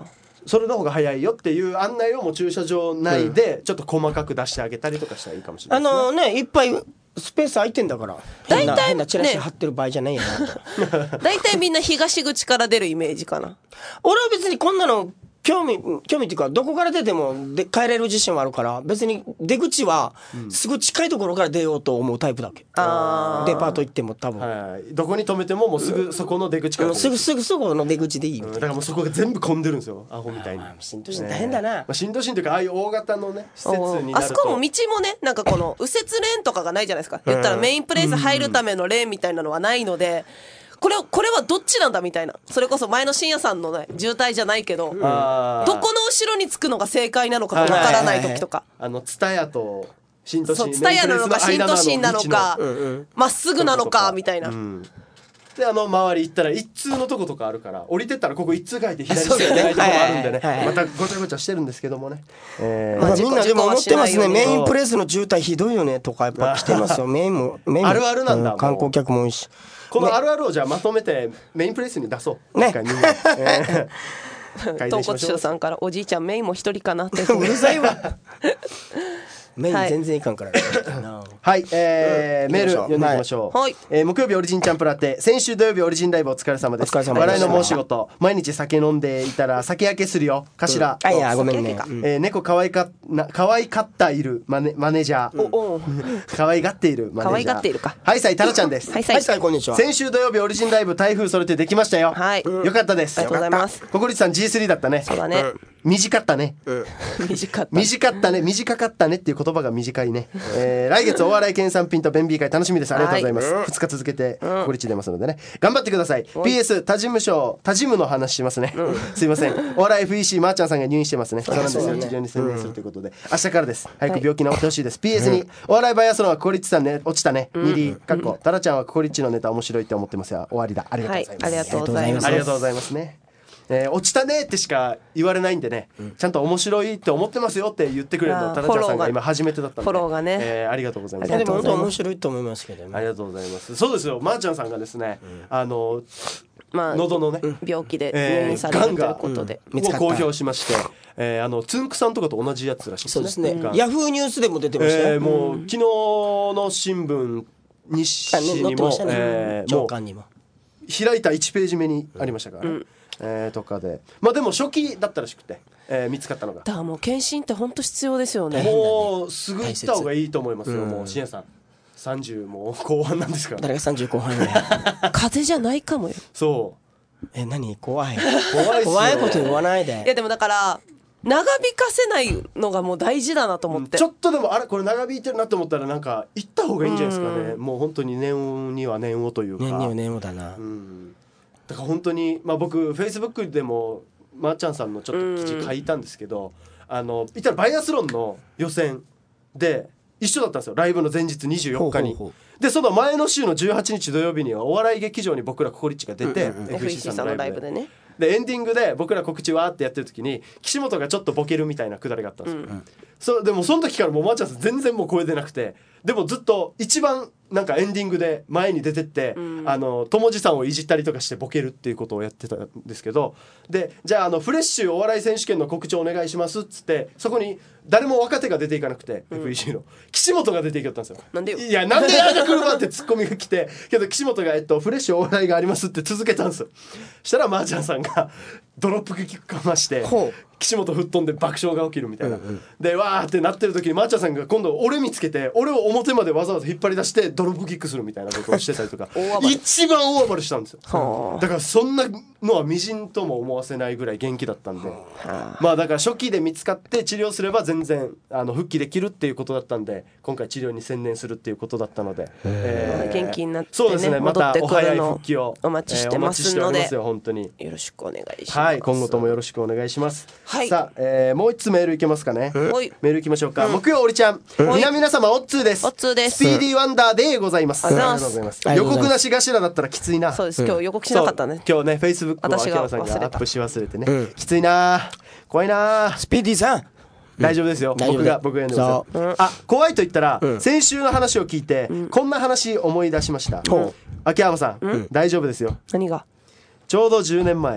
それの方が早いよっていう案内をもう駐車場内でちょっと細かく出してあげたりとかしたらいいかもしれないですね、 あのねいっぱいスペース空いてんだから変な変なチラシ貼ってる場合じゃないよな。 大体みんな東口から出るイメージかな。 俺は別にこんなの興味興味っていうかどこから出てもで帰れる自信はあるから別に出口はすぐ近いところから出ようと思うタイプだけ、 あデパート行っても多分、 はい、どこに止めてももうすぐそこの出口から、 うん、すぐすぐそこの出口でいいみたいな、 だからもうそこが全部混んでるんですよアホみたいに。 新都心大変だな、 まあ、新都心というかああいう大型のね施設になるとあそこも道もねなんかこの右折レーンとかがないじゃないですか。言ったらメインプレイス入るためのレーンみたいなのはないので、これこれはどっちなんだみたいな、それこそ前の深夜さんの、ね、渋滞じゃないけど、 あどこの後ろにつくのが正解なのかわからない時とか、 あのツタヤと新都心そうツタヤなのか新都心なのかまっすぐなのかみたいな、 うん、であの周り行ったら一通のとことかあるから降りてったらここ一通書いて左そうだよねないとこもあるんでね、 はいはいはいまたごちゃごちゃしてるんですけどもね、えーまあ、みんなでも思ってますね。メインプレレイスの渋滞ひどいよねとかやっぱ来てますよ。メインもメインもあるあるなんだう観光客も多いし。 このあるあるをじゃあまとめてメインプレイスに出そうね一回みんな、えー改善豚骨しましょう臭さんからおじいちゃんメインも一人かなってうるさいわ。メイン全然いかんから。 はい、えーメール読んでいきましょう、 はいえー木曜日オリジンチャンプラテ、先週土曜日オリジンライブお疲れ様です。 お疲れ様です笑いの申し事、毎日酒飲んでいたら酒焼けするよ頭、 あいやごめんね。 酒うんえー猫可愛かな可愛かったいるマネマネージャー、 おお可愛がっているマネージャー、 可愛がっているかはいさいタラちゃんです。 はいさはいいさいこんにちは。 先週土曜日オリジンライブ台風それてできましたよ。 はいよかったです。 ありがとうございます国立さん ジースリー だったね。 そうだね、 短かったね。 短かった短かったね短かったねっていう言葉が短いね、えー、来月お笑い県産品と弁 B 会楽しみです。ありがとうございます、 はいふつか続けて国立出ますのでね頑張ってください。 ピーエス 他事務所他事務の話しますね、すいません。お笑い エフイーシー まーちゃんさんが入院してますね。そうなんですよ、治療に専念するということで明日からです。早く病気治ってほしいです。 ピーエス にお笑いバイアスロンは国立さんね落ちたねにりかっこタラちゃんは国立のネタ面白いって思ってますよ。終わりだ。ありがとうございます、 はい、ありがとうございます。 ありがとうございますね。えー落ちたねってしか言われないんでね、ちゃんと面白いって思ってますよって言ってくれるのあータラちゃんさんが今初めてだったんでフォローがねえーありがとうございます。 いやでも本当面白いと思いますけどね。 ありがとうございます。そうですよ、まーちゃんさんがですね、あのまあ喉のね、 病気でえー入院されるということで、 見つかったを公表しまして、えーあのつんくさんとかと同じやつらしいですね。 そうですねが。 ヤフーニュースでも出てましたえーよ。 もう昨日の新聞日あね載にもってましたねえ。ーもう長官にも。 開いたいちページ目にありましたから、ねえーとかでまあでも初期だったらしくて、えー見つかったのがだからもう検診って本当必要ですよね。 もうすぐ行った方がいいと思いますよ。 うんもう深夜さんさんじゅうもう後半なんですから、 誰がさんじゅう後半や。 風邪じゃないかもよ。 そえ何怖い。 う怖いっすよ怖いこと言わないいやで。 でもだから長引かせないのがもう大事だなと思って、 ちょっとでもあれこれ長引いてるなと思ったらなんか行った方がいいんじゃないですかね。もう本当に念には念をというか、 年には年をだなう。ん、だから本当にまあ僕フェイスブックでもまーちゃんさんのちょっと記事書いたんですけど、あの言ったらバイアスロンの予選で一緒だったんですよ。ライブの前日にじゅうよっかにほうほうほでその前の週のじゅうはちにち土曜日にはお笑い劇場に僕らココリッチが出て、 うんうんうんエフイーシー さんのライブでね。 でエンディングで僕ら告知わーってやってる時に岸本がちょっとボケるみたいなくだりがあったんですよ、 うんそうでもその時からもうまーちゃんさん全然もう声出なくて、でもずっと一番なんかエンディングで前に出てって、 うんあの友治さんをいじったりとかしてボケるっていうことをやってたんですけど、でじゃああのフレッシュお笑い選手権の告知お願いしますっつってそこに誰も若手が出ていかなくて、 うんエフイーシー の岸本が出ていきよったんですよ。 なんでよいやなんでやが来るわってツッコミが来てけど岸本が、えっと、フレッシュお笑いがありますって続けたんですよ。したらまーちゃんさんがドロップキックかましてほう岸本吹っ飛んで爆笑が起きるみたいな、 うんうんでわーってなってる時にまーちゃんさんが今度俺見つけて俺を表までわざわざ引っ張り出してドロップキックするみたいなことをしてたりとか大暴れ一番大暴れしたんですよ。 はあだからそんなのはみじんとも思わせないぐらい元気だったんで、 はあまあだから初期で見つかって治療すれば全然あの復帰できるっていうことだったんで今回治療に専念するっていうことだったので、えー元気になってねそうですねまた戻ってくるのお早い復帰をお待ちしてますのでえーお待ちしておりますよ本当に。 よろしくお願いします。 はい今後ともよろしくお願いします。 はいさあ、えーもう一つメールいけますかね。 はいメールいきましょうか。木曜おりちゃん、皆皆様おっつーです。 おっつーですスピーディーワンダーでございます。 ありがとうございますありがとうございます。予告なし頭だったらきついな。 そうです今日予告しなかったね。 そう今日ねフェイスブックを私が秋山さんが忘れたアップし忘れてね、 うんきついな怖いなスピーディーさん。 大丈夫ですよ、 大丈夫僕が僕が読んでますよ、あ怖いと言ったら、 ん先週の話を聞いて、こんな話思い出しました、 ほう秋山さん、大丈夫ですよ。 何が？ ちょうどじゅうねんまえ、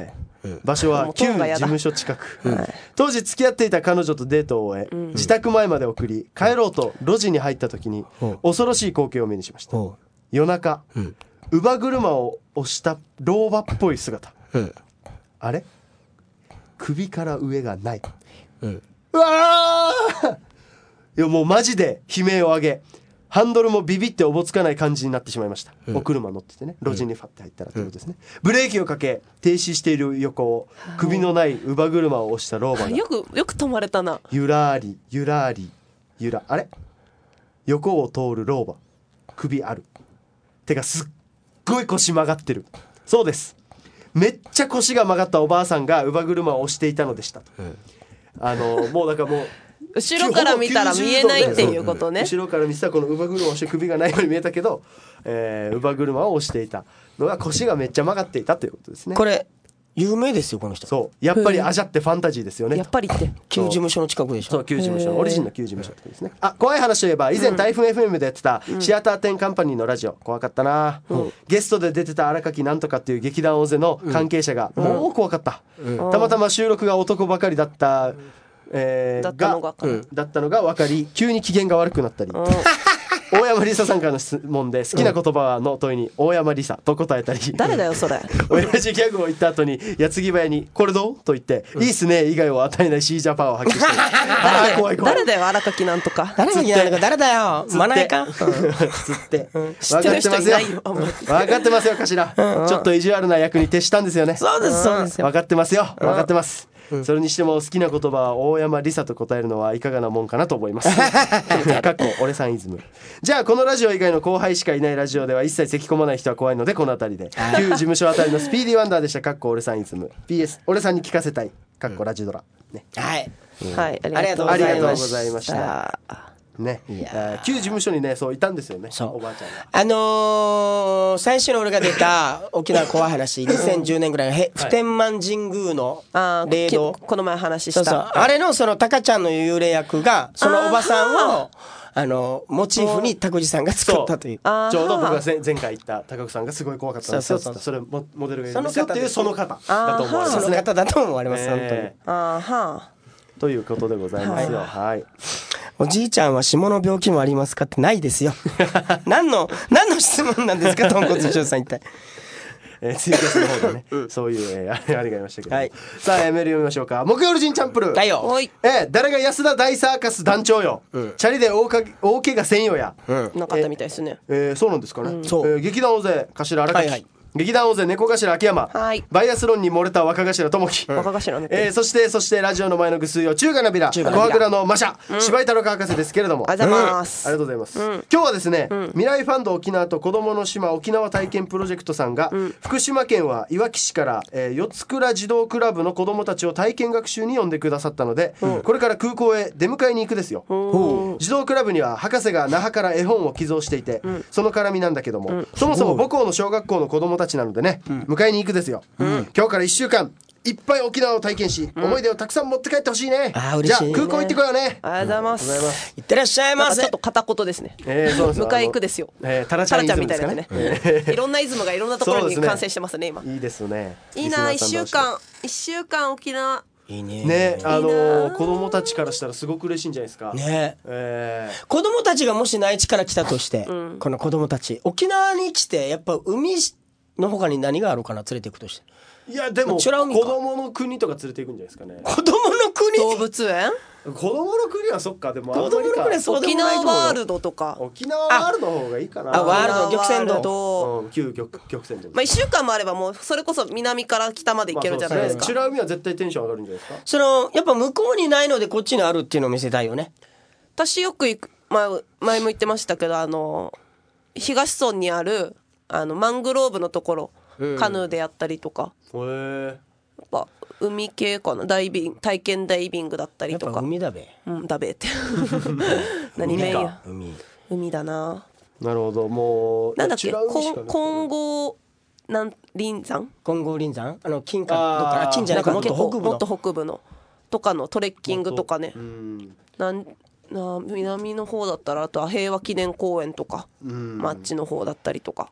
場所は旧事務所近く、うん、当時付き合っていた彼女とデートを終え、うん、自宅前まで送り帰ろうと路地に入った時に、うん、恐ろしい光景を目にしました、うん、夜中、うん、乳母車を押した老婆っぽい姿、うん、あれ首から上がない、うん、うわーいやもうマジで悲鳴を上げハンドルもビビっておぼつかない感じになってしまいました、うん、お車乗っててね路地にファッて入ったらってことですね、うん、ブレーキをかけ停止している横を首のない乳母車を押した老婆がよくよく止まれたなゆらりゆらりゆらあれ横を通る老婆首あるてかすっごい腰曲がってるそうですめっちゃ腰が曲がったおばあさんが乳母車を押していたのでした、うん、あのもうだからもう後ろから見たら見えないっていうことね。 後ろから見てたこの乳母車を押して首がないように見えたけど、えー、乳母車を押していたのが腰がめっちゃ曲がっていたということですね。 これ有名ですよこの人。 そうやっぱりアジャってファンタジーですよね。 やっぱりって旧事務所の近くでしょ。 そう旧事務所オリジンの旧事務所ってですね。あ怖い話といえば以前台風 エフエム でやってたシアターテンカンパニーのラジオ怖かったな、うん、ゲストで出てた荒垣なんとかっていう劇団大勢の関係者がもう怖かった、うん、たまたま収録が男ばかりだったえー、 だったのが、 うん、だったのが分かり急に機嫌が悪くなったり、うん、大山理沙さんからの質問で好きな言葉の問いに大山理沙と答えたり誰だよそれ親父ギャグを言った後に矢継ぎ早にこれどうと言って、うん、いいっすね以外を与えないシージャパーを発揮してあ怖い怖い誰だよ荒垣なんとか誰だよ誰だよマナエかつって、うん、分かってますよ分かってますよ頭、うん、ちょっと意地悪な役に徹したんですよね。 そうですそうですよ分かってますよ分かってます、うん、それにしても好きな言葉は大山理沙と答えるのはいかがなもんかなと思いますかっこ俺さんイズム。じゃあこのラジオ以外の後輩しかいないラジオでは一切咳込まない人は怖いのでこの辺りで旧事務所あたりのスピーディーワンダーでしたかっこ俺さんイズム ピーエス 俺さんに聞かせたいかっこラジドラ、ね、 はい、 うん、はい、 ありがとうございましたね、いや旧事務所にねそういたんですよねおばあちゃんが。 あのー、最初の俺が出た沖縄怖い話にせんじゅうねんぐらいのへ普天満神宮の霊堂、 この前話した。 そうそうあれのそのタカちゃんの幽霊役がそのおばさんをあのモチーフに拓司さんが作ったという。 ちょうど僕が前回言った高久さんがすごい怖かったんですよ。それモデルがいるんですよっていうその方だと思われますね。 その方だと思われます、えー、本当に。 あはということでございますよ。はい、はい、 おじいちゃんは下の病気もありますかってないですよ何の何の質問なんですか豚骨調さん一体えー、ツイキャスの方でね、うん、そういう、えー、あれあれがいましたけど、はい、さあ、えー、メール読みましょうか。木曜日人チャンプルー、 はいよ、 えー、誰が安田大サーカス団長よ、うん、チャリで大か大怪我せんよや、 うん、なかったみたいですね、 えー、そうなんですかね、うん、そう、えー、劇団大勢頭荒垣、はいはい、劇団大勢猫頭秋山、はい、バイアスロンに漏れた若頭智樹、 若頭ね、 えー、そしてそしてラジオの前のぐすいよ中華なびら小羽倉のマシャ、うん、芝居太郎博士ですけれども、 ありがとうございます、 うん、ありがとうございます、うん、今日はですね、うん、未来ファンド沖縄と子どもの島沖縄体験プロジェクトさんが、うん、福島県はいわき市から、えー、四つ倉児童クラブの子どもたちを体験学習に呼んでくださったので、うん、これから空港へ出迎えに行くですよ、うん、児童クラブには博士が那覇から絵本を寄贈していて、うん、その絡みなんだけども、うん、そもそも母校の小学校の子どもたちなのでね、うん迎えに行くですよ、うん、今日からいっしゅうかんいっぱい沖縄を体験し、うん、思い出をたくさん持って帰ってほしいね。 あ嬉しいね。 じゃあ空港行ってこようね。 ありがとうございます。 いってらっしゃいませ。 ちょっと片言ですね。 えー、そうです迎え行くですよ。 えー、タラちゃんイズムですかね。 いろんなイズムがいろんなところに完成してますね今。 いいですね。 いいな、いっしゅうかんいっしゅうかん沖縄。 いいね。 ね、あのー、子供たちからしたらすごく嬉しいんじゃないですか。 ね、 えー、 子供たちがもし内地から来たとして、うん、この子供たち沖縄に来てやっぱ海の他に何があるかな連れていくとして。 いやでも子供の国とか連れていくんじゃないですかね。 子供の国動物園子供の国はそっかでも子供の国そうでもないと思うよ。 沖縄ワールドとか沖縄ワールドの方がいいかな。 あワールド玉泉洞、 うん、旧玉泉洞、 まあ、いっしゅうかんもあればもうそれこそ南から北まで行けるじゃないですか、まあ、 美ら海は絶対テンション上がるんじゃないですか。 そのやっぱ向こうにないのでこっちにあるっていうのを見せたいよね。 私よく行く前、前も言ってましたけどあの東村にあるあのマングローブのところカヌーでやったりとか、 へー、 やっぱ海系かなダイビング体験ダイビングだったりとか。 やっぱ海だべ。 うんだべって何メインや海海だな。 なるほど。もうなんだっけ金剛なん林山金剛林山あの金かどっか金じゃなくてもっと北部のもっと北部のとかのトレッキングとかね。なんな南の方だったらあとは平和記念公園とか、うん、まあ、あっちの方だったりとか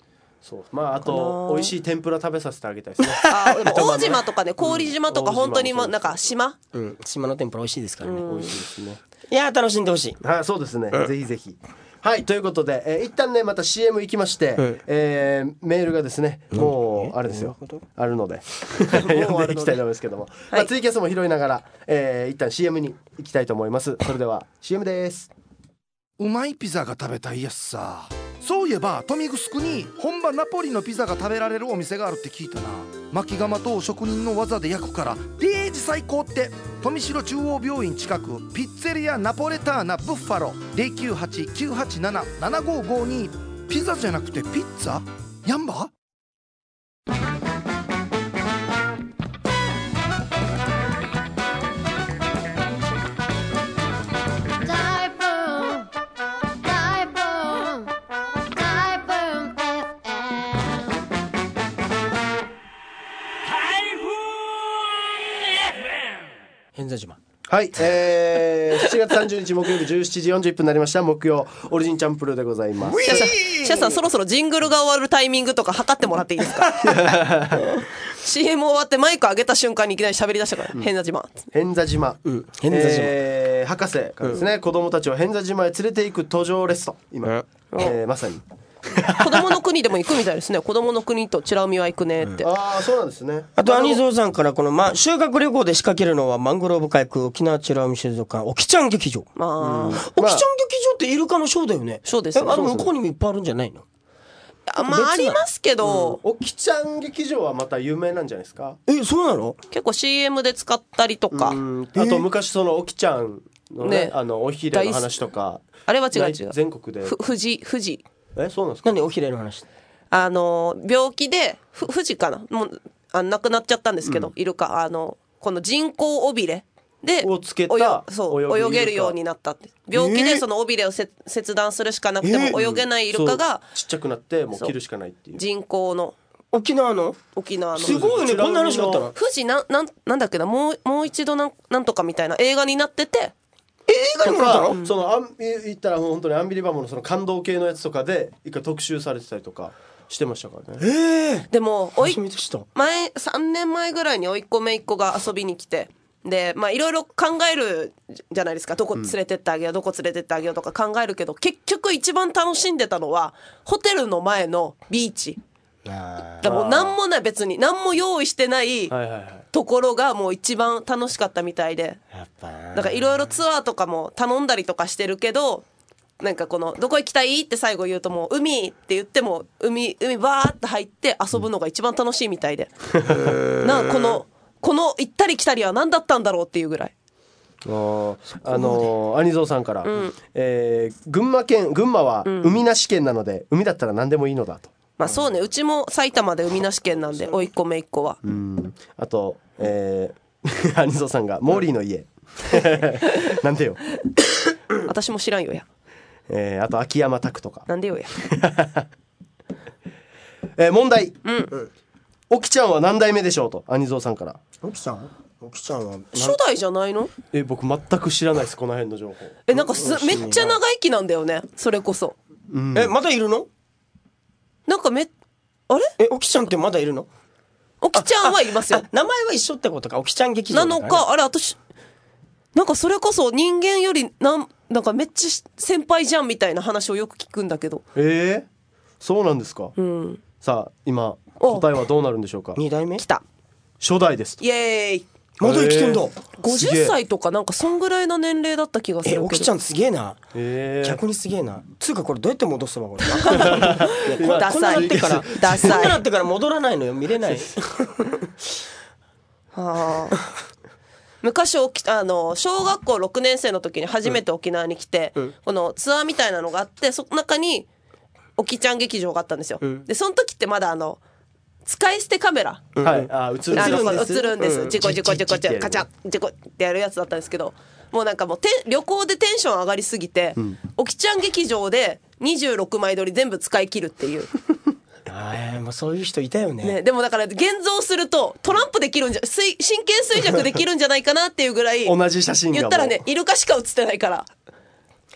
そうまああと美味しい天ぷら食べさせてあげたいですね。 あでも大島とかね氷島とか本当にもうなんか島、 うん、島の天ぷら美味しいですからね。 美味しいですね。 いや楽しんでほしい。 はい、そうですね、うん、ぜひぜひ。はいということで、えー、一旦ねまた シーエム 行きまして、うん、えー、メールがですねもうあれですよ、うん、あるので読んでいきたいと思いますけども、まあ、ツイキャスも拾いながら、えー、一旦 シーエム に行きたいと思います。それでは シーエム です。 うまいピザが食べたいやつさ。そういえば豊見城に本場ナポリのピザが食べられるお店があるって聞いたな。薪窯と職人の技で焼くからデージ最高って。富城中央病院近くピッツェリアナポレターナブッファロ ゼロきゅうはち きゅうはちなな ななごごに。ピザじゃなくてピッツァやんば。 偏差島。 はい、えー、しちがつさんじゅうにち木曜日じゅうしちじよんじゅっぷんになりました。木曜オリジンチャンプルーでございます。 シャさんそろそろジングルが終わるタイミングとか測ってもらっていいですかシーエム 終わってマイク上げた瞬間にいきなり喋り出したから、うん、偏差島偏差島、 うん、偏差島、 えー、博士からですね、うん、子供たちを偏差島へ連れて行く途上レスト今、うんえー、まさに子供の国でも行くみたいですね。子供の国とチラ海は行くねって、うん、 ああそうなんですね。 あとアニゾーさんからこの、ま、修学旅行で仕掛けるのはマングローブ海区沖縄チラ海水族館沖ちゃん劇場、まあうん、沖ちゃん劇場ってイルカのショーだよね。 ショーですね。 あの向こうにもいっぱいあるんじゃないの。 あまあありますけど、 うん、沖ちゃん劇場はまた有名なんじゃないですか。 えそうなの。 結構 シーエム で使ったりとか、 うんあと昔その沖ちゃんの ね, ねあのおひれの話とかあれは違う違う全国で富士富士えそうなんですか。 何おひれの話。 あの病気でふ富士かなもうあ亡くなっちゃったんですけど、うん、イルカあのこの人工尾びれでをつけたそう泳げるようになったって。病気でその尾びれをせ切断するしかなくても泳げないイルカが、 えー、ちっちゃくなってもう切るしかないっていう人工の沖縄の沖縄のすごいねこんな話だったの。 富士ななんなんだっけなもうもう一度なんなんとかみたいな映画になってて。 映画にもなったの、 うん、そのあん言ったら本当にアンビリバボーのその感動系のやつとかで一回特集されてたりとかしてましたからね。 えー、 でもおい前さんねんまえぐらいに甥っ子姪っ子が遊びに来てでまあいろいろ考えるじゃないですか。どこ連れてってあげよう、うん、どこ連れてってあげようとか考えるけど結局一番楽しんでたのはホテルの前のビーチ。だからもう何もない別に何も用意してないところがもう一番楽しかったみたいで、だからいろいろツアーとかも頼んだりとかしてるけどなんかこのどこ行きたいって最後言うともう海って言っても海海バーって入って遊ぶのが一番楽しいみたいでなこのこの行ったり来たりは何だったんだろうっていうぐらい。 ああのー、アニゾーさんから、うんえー、群馬県群馬は海なし県なので、うん、海だったら何でもいいのだと。 まあそうねうちも埼玉で海なし県なんで甥っ子姪っ子はうんあと、えー、アニゾーさんがモーリーの家なんでよ私も知らんよや、 えー、あと秋山拓とかなんでよやえー、問題、 うん、 沖ちゃんは何代目でしょうとアニゾーさんから。 沖ちゃん沖ちゃんは初代じゃないの。 え僕全く知らないですこの辺の情報。 えなんかすめっちゃ長生きなんだよねそれこそ、 うん、えまだいるの。 なんかめあれえ沖ちゃんってまだいるの。 沖ちゃんはいますよ。 名前は一緒ってことか沖ちゃん劇場なのかあれ私なんかそれこそ人間よりなんなんかめっちゃ先輩じゃんみたいな話をよく聞くんだけど。 えー、そうなんですか、 うん、 さあ今答えはどうなるんでしょうか。 に代目来た初代ですと。 イエーイまだ生きてんだ。 ごじゅっさいとかなんかそんぐらいの年齢だった気がするけど。 え、沖ちゃんすげえな、 えー、 逆にすげえな。つうかこれどうやって戻すのこれダサいこんななってからダサいこんななってから戻らないのよ見れないはあ昔あの小学校ろくねん生の時に初めて沖縄に来て、うん、このツアーみたいなのがあってその中に沖ちゃん劇場があったんですよ、うん、でその時ってまだあの使い捨てカメラ、 うん、はい、あ映るんです映るんです、うん、ジコジコジコジコカチャジコってやるやつだったんですけどもうなんかもうて旅行でテンション上がりすぎて、うん、沖ちゃん劇場でにじゅうろくまい撮り全部使い切るっていうあもうそういう人いたよ ね, ねでもだから現像するとトランプできるんじゃ神経衰弱できるんじゃないかなっていうぐらい同じ写真が言ったらねイルカしか写ってないから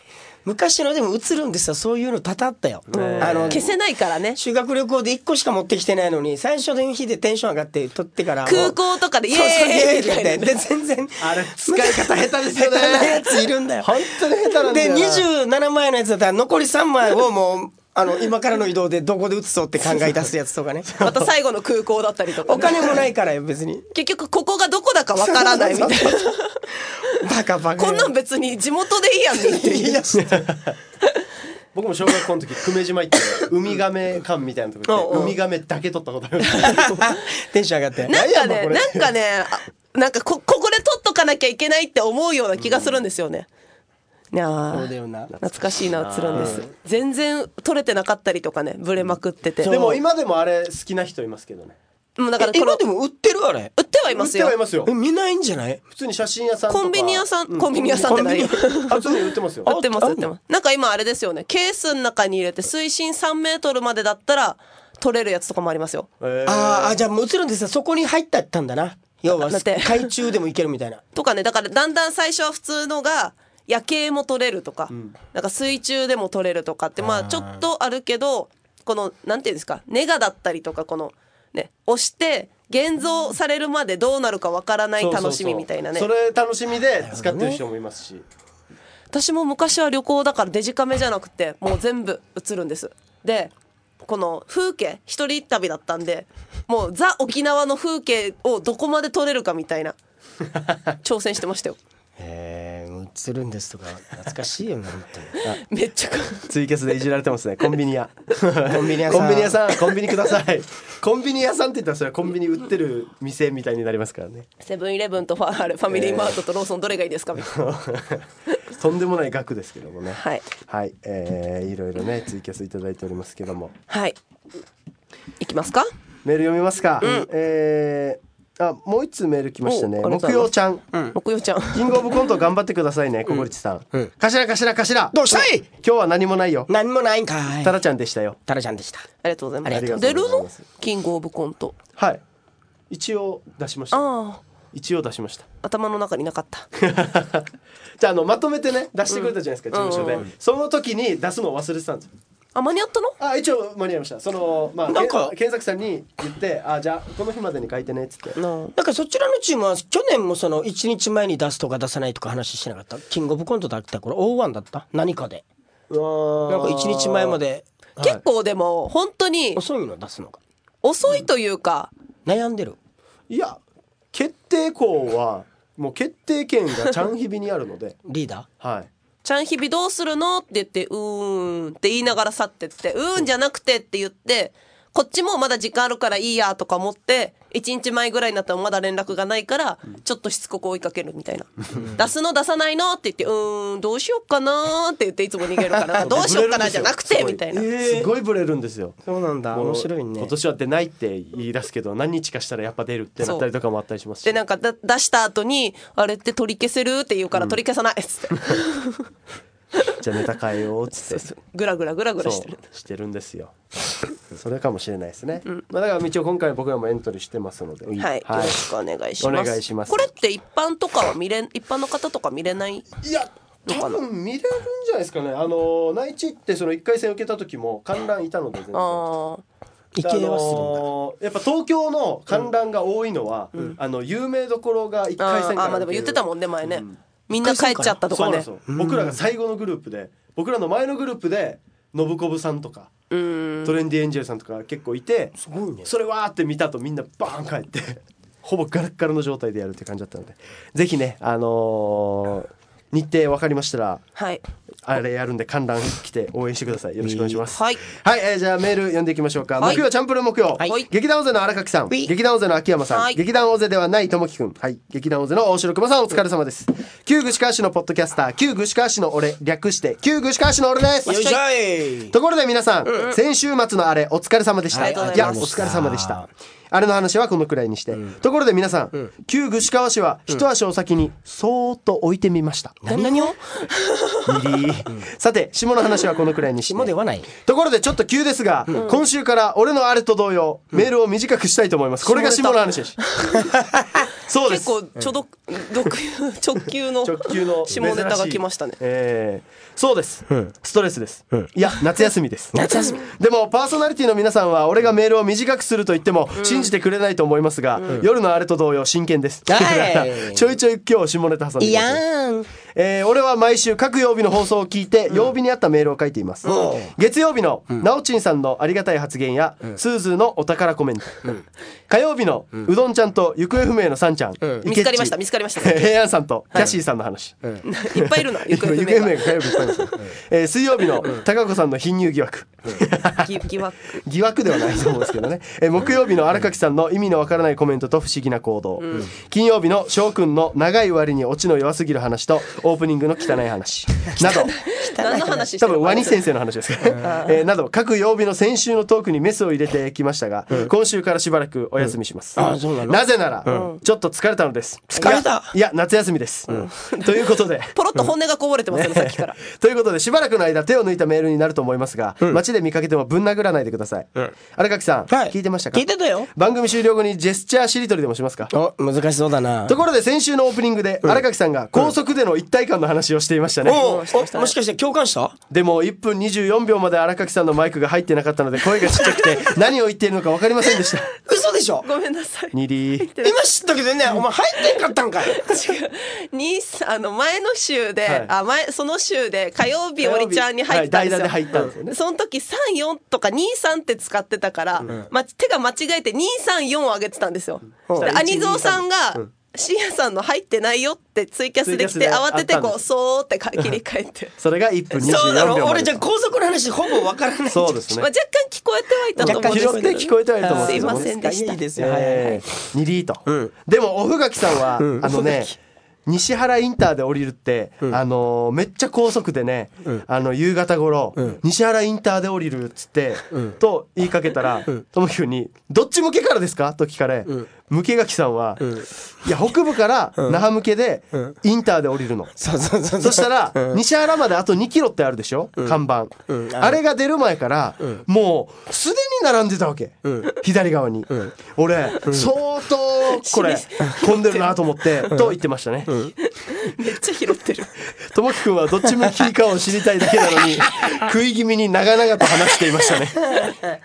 昔のでも映るんですよ。そういうの多々あったよ。 あの消せないからね。 修学旅行でいっこしか持ってきてないのに最初の日でテンション上がって撮ってから空港とかでイエーイみたいなで全然あれ使い方下手ですよね。 下手なやついるんだよ。 本当に下手なんだよな。 でにじゅうななまいのやつだったら残りさんまいをもうあの今からの移動でどこで写そうって考え出すやつとかね。 また最後の空港だったりとか、 お金もないからよ別に。 結局ここがどこだかわからないみたいな。 バカバカ。 こんなん別に地元でいいやんねっていう。 僕も小学校の時久米島行ってウミガメ館みたいなとこ行ってウミガメだけ撮ったことある。 テンション上がって。 なんかねなんかねなんかこここで撮っとかなきゃいけないって思うような気がするんですよね。いやそうだよな。 懐かしいな映るんです。全然撮れてなかったりとかね、ブレまくってて。 でも今でもあれ好きな人いますけどね。 もうだから今でも売ってるあれ。 売ってはいますよ。 売ってはいますよ。 え見ないんじゃない？ 普通に写真屋さんとかコンビニ屋さん、コンビニ屋さんってないよ。 普通に売ってますよ。 売ってます売ってます。なんか今あれですよね、ケースの中に入れて水深さんメートルまでだったら撮れるやつとかもありますよ。 ああじゃあもう映るんですよ。そこに入ってったんだな。要は海中でも行けるみたいな。 とかね、だからだんだん最初は普通のが夜景も撮れるとか、うん、なんか水中でも撮れるとかってまあちょっとあるけど、このなんていうんですか、ネガだったりとかこのね押して現像されるまでどうなるかわからない楽しみみたいなね。 そうそうそう、それ楽しみで使ってる人もいますし、ね、 私も昔は旅行だからデジカメじゃなくてもう全部映るんです。でこの風景一人旅だったんでもうザ沖縄の風景をどこまで撮れるかみたいな挑戦してましたよ。 へえ、映るんですとか懐かしいよね。 めっちゃツイキャスでいじられてますね。コンビニ屋コンビニ屋さんコンビニ屋さんコンビニください。コンビニ屋さんって言ったらそれはコンビニ売ってる店みたいになりますからね。 セブンイレブンとファールファミリーマートとローソンどれがいいですかみたいなとんでもない額ですけどもね。 はい、 はい、えー、いろいろねツイキャスいただいておりますけども、 はい、いきますか。 メール読みますか。うん、えーあ、もう一通メール来ましたね。木曜ちゃん、 うん、木曜ちゃんキングオブコント頑張ってくださいね。ココリチさん、うん、かしらかしらかしらどうしたい。 今日は何もないよ。 何もないんかい。 タラちゃんでしたよ。 タラちゃんでした。 ありがとうございます。 ありがとうございます。 出るのキングオブコント。 はい、一応出しました。 あ一応出しました。 頭の中になかったじゃあ、あのまとめてね出してくれたじゃないですか、うん、事務所で、うんうんうん、その時に出すのを忘れてたんですよ。 あ、間に合ったの？ あ、一応間に合いました。そのまあなんか検索さんに言ってあ、じゃあこの日までに書いてねっつって。 なんかそちらのチームは去年もそのいちにちまえに出すとか出さないとか話してなかった？キングオブコントだったこれ オーワン だった何かでなんかいちにちまえまで、 はい、結構でも本当に遅いの出すのが遅いというか、 うん、悩んでる。 いや決定校はもう決定権がチャンヒビにあるのでリーダー、はい、 ちゃん日々どうするのって言ってうーんって言いながら去ってってうーんじゃなくてって言ってこっちもまだ時間あるからいいやとか思っていちにちまえぐらいになったらまだ連絡がないからちょっとしつこく追いかけるみたいな出すの出さないのって言ってうーんどうしよっかなって言っていつも逃げるからどうしよっかなじゃなくてみたいな。 すごいブレるんですよ。 そうなんだ、面白いね。 今年は出ないって言い出すけど何日かしたらやっぱ出るってなったりとかもあったりしますし、 でなんかだ出した後にあれって取り消せるって言うから取り消さないっつって、うんじゃあネタ変えようっつってそうそうグラグラグラグラしてるしてるんですよ。それかもしれないですね、うん、まあ、だから一応今回僕らもエントリーしてますので、 はい、はい、よろしくお願いします。 お願いします。 これって一般とかは見れ一般の方とか見れない？ いや多分見れるんじゃないですかね。あの内地ってそのいっかい戦受けた時も観覧いたので全然あ行けはするんだ、 あのー、やっぱ東京の観覧が多いのは、うん、あの有名どころがいっかい戦からああ、まあでも言ってたもんね前ね、うん、みんな帰っちゃったとかね。 そうなんですよ。僕らが最後のグループで僕らの前のグループでノブコブさんとかトレンディエンジェルさんとか結構いて、 すごいね。 それわーって見た後みんなバーン帰ってほぼガラッガラの状態でやるって感じだったので、ぜひね、あのー、日程分かりましたら、 はい、 あれやるんで観覧来て応援してください。よろしくお願いします。 はい、 はい、えー、じゃあメール読んでいきましょうか、はい、木曜チャンプルー木曜、はい、劇団大勢の荒垣さん、劇団大勢の秋山さん、はい、劇団大勢ではないともきくん、はい、劇団大勢の大城熊さん、お疲れ様です。旧具志川市のポッドキャスター旧具志川市の俺略して旧具志川市の俺です。 よいしょい。 ところで皆さん、うん、先週末のあれお疲れ様でした。はい、いやお疲れ様でした。あれの話はこのくらいにして、うん、ところで皆さん、うん、旧具志川市は一足お先にそーっと置いてみました。 何何をミリー、うん、さて下の話はこのくらいにして、 下ではない。 ところでちょっと急ですが、うん、今週から俺のあれと同様、うん、メールを短くしたいと思います。これが下の話ですそうです。 結構ちょど毒直球の直球の下ネタが来ましたね。 えー、そうです、 うん、 ストレスです、うん、いや夏休みです。 夏休みでもパーソナリティの皆さんは俺がメールを短くすると言っても信じてくれないと思いますが、うん、夜のあれと同様真剣です。ちょいちょい今日下ネタ挟んでいやーん、えー、俺は毎週各曜日の放送を聞いて曜日に合ったメールを書いています、うん、月曜日のなおちんさんのありがたい発言や、うん、スーズーのお宝コメント、うん、火曜日のうどんちゃんと行方不明のさんちゃん、うん、 見つかりました見つかりました平安さんとキャシーさんの話、 はい、いっぱいいるな行方不明が行方不明が火曜日いっぱいいます、うんえー、水曜日の高子さんの貧乳疑惑、うん、 疑惑疑惑ではないと思うんですけどね、えー、木曜日の荒垣さんの意味のわからないコメントと不思議な行動、うん、金曜日の翔くんの長い割にオチの弱すぎる話とオープニングの汚い話など何の話多分ワニ先生の話ですかね、えー、など各曜日の先週のトークにメスを入れてきましたが、うん、今週からしばらくお休みします、うん、あそうなの？なぜなら、うん、ちょっと疲れたのです。 疲れた？ いや、いや夏休みです、うん、ということでポロッと本音がこぼれてますよね、さっきからということでしばらくの間手を抜いたメールになると思いますが、うん、街で見かけてもぶん殴らないでください、うん、荒垣さん、はい、聞いてましたか？ 聞いてたよ。 番組終了後にジェスチャーしりとりでもしますか？ お難しそうだな。 ところで先週のオープニングで、うん、荒垣さんが高速での一体感の話をしていましたね、うんおおもしかして共感した？ でもいっぷんにじゅうよんびょうまで荒垣さんのマイクが入ってなかったので声がちっちゃくて何を言っているのか分かりませんでした嘘でしょ？ ごめんなさい。 にりー今知ったけどね、お前入ってんかったんかい。違うにあの前の週で、はい、あ前その週で火曜日おりちゃんに入ったんですよ、 はい、代打で入ったんですよね。 その時さんじゅうよんとかにじゅうさんって使ってたから、うんま、手が間違えてにさんよんを上げてたんですよ、うん、で兄蔵さんが、うんシーヤさんの入ってないよってツイキャスできて慌ててこうそうって切り替えてそれがいっぷんにじゅうよんびょうそうだろ。俺じゃあ高速の話ほぼわからない。 そうですね、 まあ、若干聞こえてはいたと思うんですけど、 拾って聞こえてはいると思うんですけど、 すいませんでした。 いいですよ、 えー、にリート、うん、でもおふがきさんは、うん、あのね西原インターで降りるって、うん、あのー、めっちゃ高速でね、うん、あの夕方頃、うん、西原インターで降りるっつって、うん、と言いかけたらともきくんにどっち向けからですかと聞かれ、うん、向けがきさんは、うん、いや北部から那覇向けでインターで降りるの、うん、そ, そ, そ, そしたら、うん、西原まであとにキロってあるでしょ、うん、看板、うん、あ, あれが出る前から、うん、もうすでに並んでたわけ、うん、左側に、うん、俺、うん、相当これ混んでるなと思って、うん、と言ってましたね、うん、 めっちゃ拾ってる。 ともきくんはどっち向きかを知りたいだけなのに食い気味に長々と話していましたね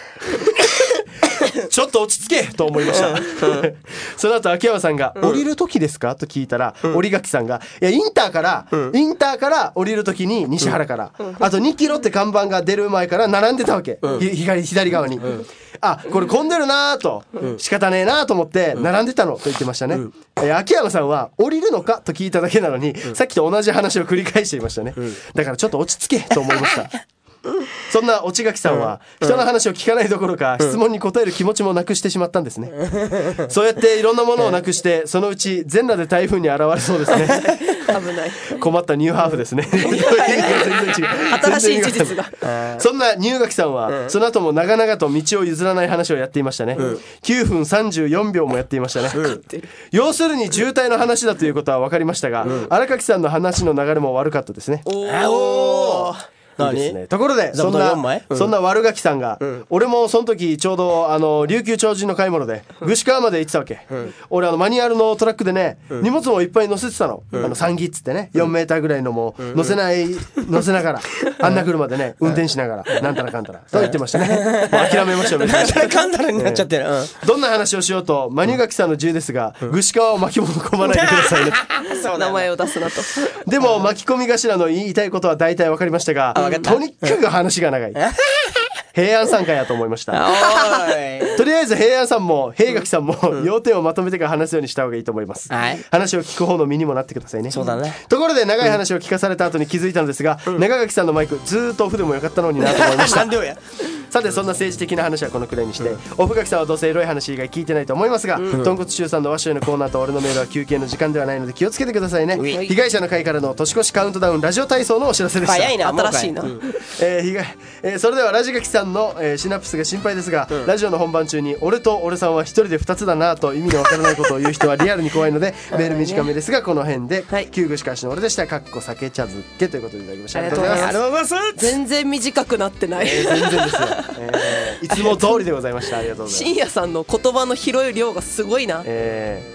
ちょっと落ち着けと思いましたその後秋山さんが、うん、降りる時ですかと聞いたら、うん、折垣さんがいやインターから、うん、インターから降りる時に西原から、うん、あとにキロって看板が出る前から並んでたわけ、うん、左, 左側に、うん、あこれ混んでるなと、うん、仕方ねえなと思って並んでたのと言ってましたね、うんえー、秋山さんは降りるのかと聞いただけなのに、うん、さっきと同じ話を繰り返していましたね、うん、だからちょっと落ち着けと思いましたそんな落垣さんは人の話を聞かないどころか質問に答える気持ちもなくしてしまったんですね。そうやっていろんなものをなくしてそのうち全裸で台風に現れそうですね。 危ない困ったニューハーフですね。全然違う新しい事実が。 そんな入垣さんはその後も長々と道を譲らない話をやっていましたね、うん、きゅうふんさんじゅうよんびょうもやっていましたね、うん、要するに渋滞の話だということは分かりましたが、うん、荒垣さんの話の流れも悪かったですね。 おーいいですね、ところでそんな、うん、そんな悪垣さんが、うん、俺もその時ちょうどあの琉球超人の買い物で具志川まで行ってたわけ、うん、俺あのマニュアルのトラックでね、うん、荷物もいっぱい乗せてたの、うん、あのさんぎっつってねよんメーターぐらいのも乗せない、うん、乗せながらあんな車でね運転しながらなんたらかんたらと言ってましたね。もう諦めましたよなんたらかんたらになっちゃってる、うん、 どんな話をしようとマニュ垣さんの自由ですが、うん、具志川を巻き込まないでくださいねそう名前を出すなとでも巻き込み頭の言いたいことは大体分かりましたが、とにかく話が長い平安さんかやと思いましたとりあえず平安さんも平垣さんも、うん、要点をまとめてから話すようにした方がいいと思います、はい、話を聞く方の身にもなってくださいね。 そうだね。 ところで長い話を聞かされた後に気づいたのですが、うん、長垣さんのマイクずーっとオフでもよかったのになと思いましたなんでよやさてそんな政治的な話はこのくらいにして、うん、オフガキさんはどうせエロい話以外聞いてないと思いますが、うん、豚骨中さんのワッシュへのコーナーと俺のメールは休憩の時間ではないので気をつけてくださいね、うん、被害者の会からの年越しカウントダウンラジオ体操のお知らせでした。 早いな新しいな、うんえー被害えー、それではラジガキさんの、えー、シナプスが心配ですが、うん、ラジオの本番中に俺と俺さんは一人で二つだなと意味のわからないことを言う人はリアルに怖いのでメール短めですがこの辺で、はい、旧具しかしの俺でしたかっこ酒茶漬けということでいただきました。 ありがとうございます。ありがとうございます。全然短くなってない、 えー、全然ですよ、えー、いつも通りでございました。ありがとうございます。 深夜さんの言葉の広い量がすごいな、 えー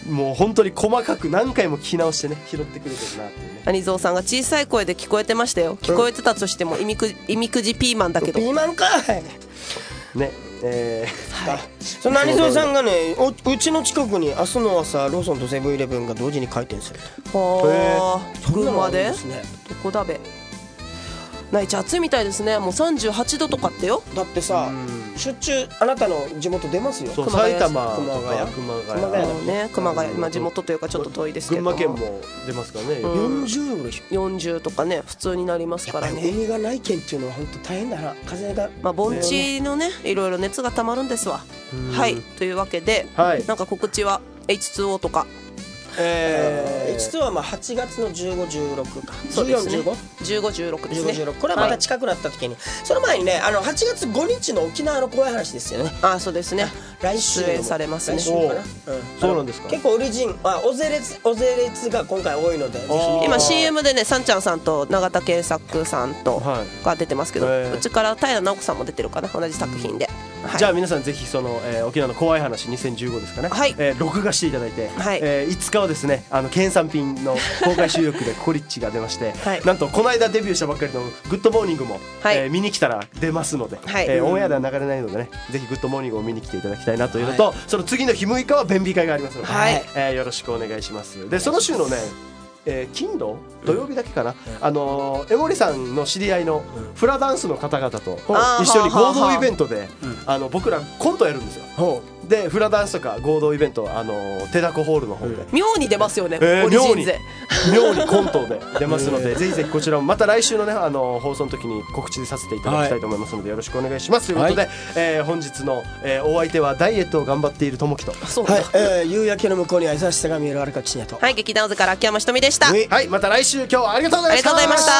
もう本当に細かく何回も聞き直してね拾ってくれてるなっていうね。 アニゾーさんが小さい声で聞こえてましたよ。聞こえてたとしても意味く意味くじピーマンだけど。 ピーマンかいねえー、 はい、そのアニゾーさんがね、おうちの近くに明日の朝ローソンとセブンイレブンが同時に開店する。 はあ、群馬で、 ね、 どこだべ。内地暑いみたいですね。もうさんじゅうはちどとかってよ。 だってさ、しょっちゅうあなたの地元出ますよ。 そう埼玉と熊谷か熊谷熊谷だね、熊谷、まあ地元というかちょっと遠いですけども、 群馬県も出ますからね、 うんよんじゅうどでしょ。 よんじゅうとかね普通になりますからね。 海がない県っていうのは本当大変だな。風がまあ盆地のねいろいろ熱がたまるんですわ。はい、というわけで、 はい、 なんか告知は エイチツーオー とか。 えー、エイチツー はまあはちがつのじゅうご、じゅうろくか、 そうですね、 じゅうよん、 じゅうご、じゅうろくですね。 じゅうご、じゅうろくこれはまた近くなった時に、はい、その前にねあのはちがつごにちの沖縄の怖い話ですよね。 あ、そうですね、 来週出演されますね。 来週かな、うん、 そうなんですか。 結構オリジンあオゼレツオゼレツが今回多いのでぜひ今 シーエム でねさんちゃんさんと永田健作さんとが出てますけど、 はい、 うちから平直子さんも出てるかな、同じ作品で、はい、 じゃあ皆さんぜひその、えー、沖縄の怖い話にせんじゅうごですかね、 はい、 えー、録画していただいて、 はい、 えー、いつかはですねあの県産品の公開収録でココリッチが出まして、はい、なんとこの間デビューしたばっかりのグッドモーニングも、はい、えー、見に来たら出ますので、はい、えー、オンエアでは流れないのでねぜひグッドモーニングを見に来ていただきたいなというのと、はい、その次の日むいかは弁美会がありますので、はい、えー、よろしくお願いします。でその週のねえー、金土土曜日だけかな、うん、あのー、江森さんの知り合いのフラダンスの方々と一緒に合同イベントで、うん、あの僕らコントやるんですよ。でフラダンスとか合同イベント、あのー、手だこホールの方で、うん、 妙に出ますよね、 えー、 オリジン勢妙にコントで出ますのでぜひぜひこちらもまた来週のね、あのー、放送の時に告知させていただきたいと思いますので、はい、よろしくお願いしますということで、はい、えー、本日の、えー、お相手はダイエットを頑張っているともきと、 そうはい、えー、夕焼けの向こうには優しさが見える荒川千也と、 はい、劇団渦から秋山ひとみでした。 はい、また来週今日はありがとうございました。 ありがとうございました。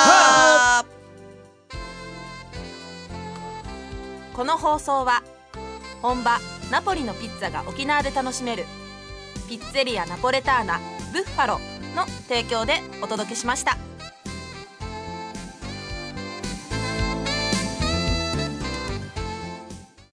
この放送は本場ナポリのピッツァが沖縄で楽しめるピッツェリアナポレターナブッファロの提供でお届けしました。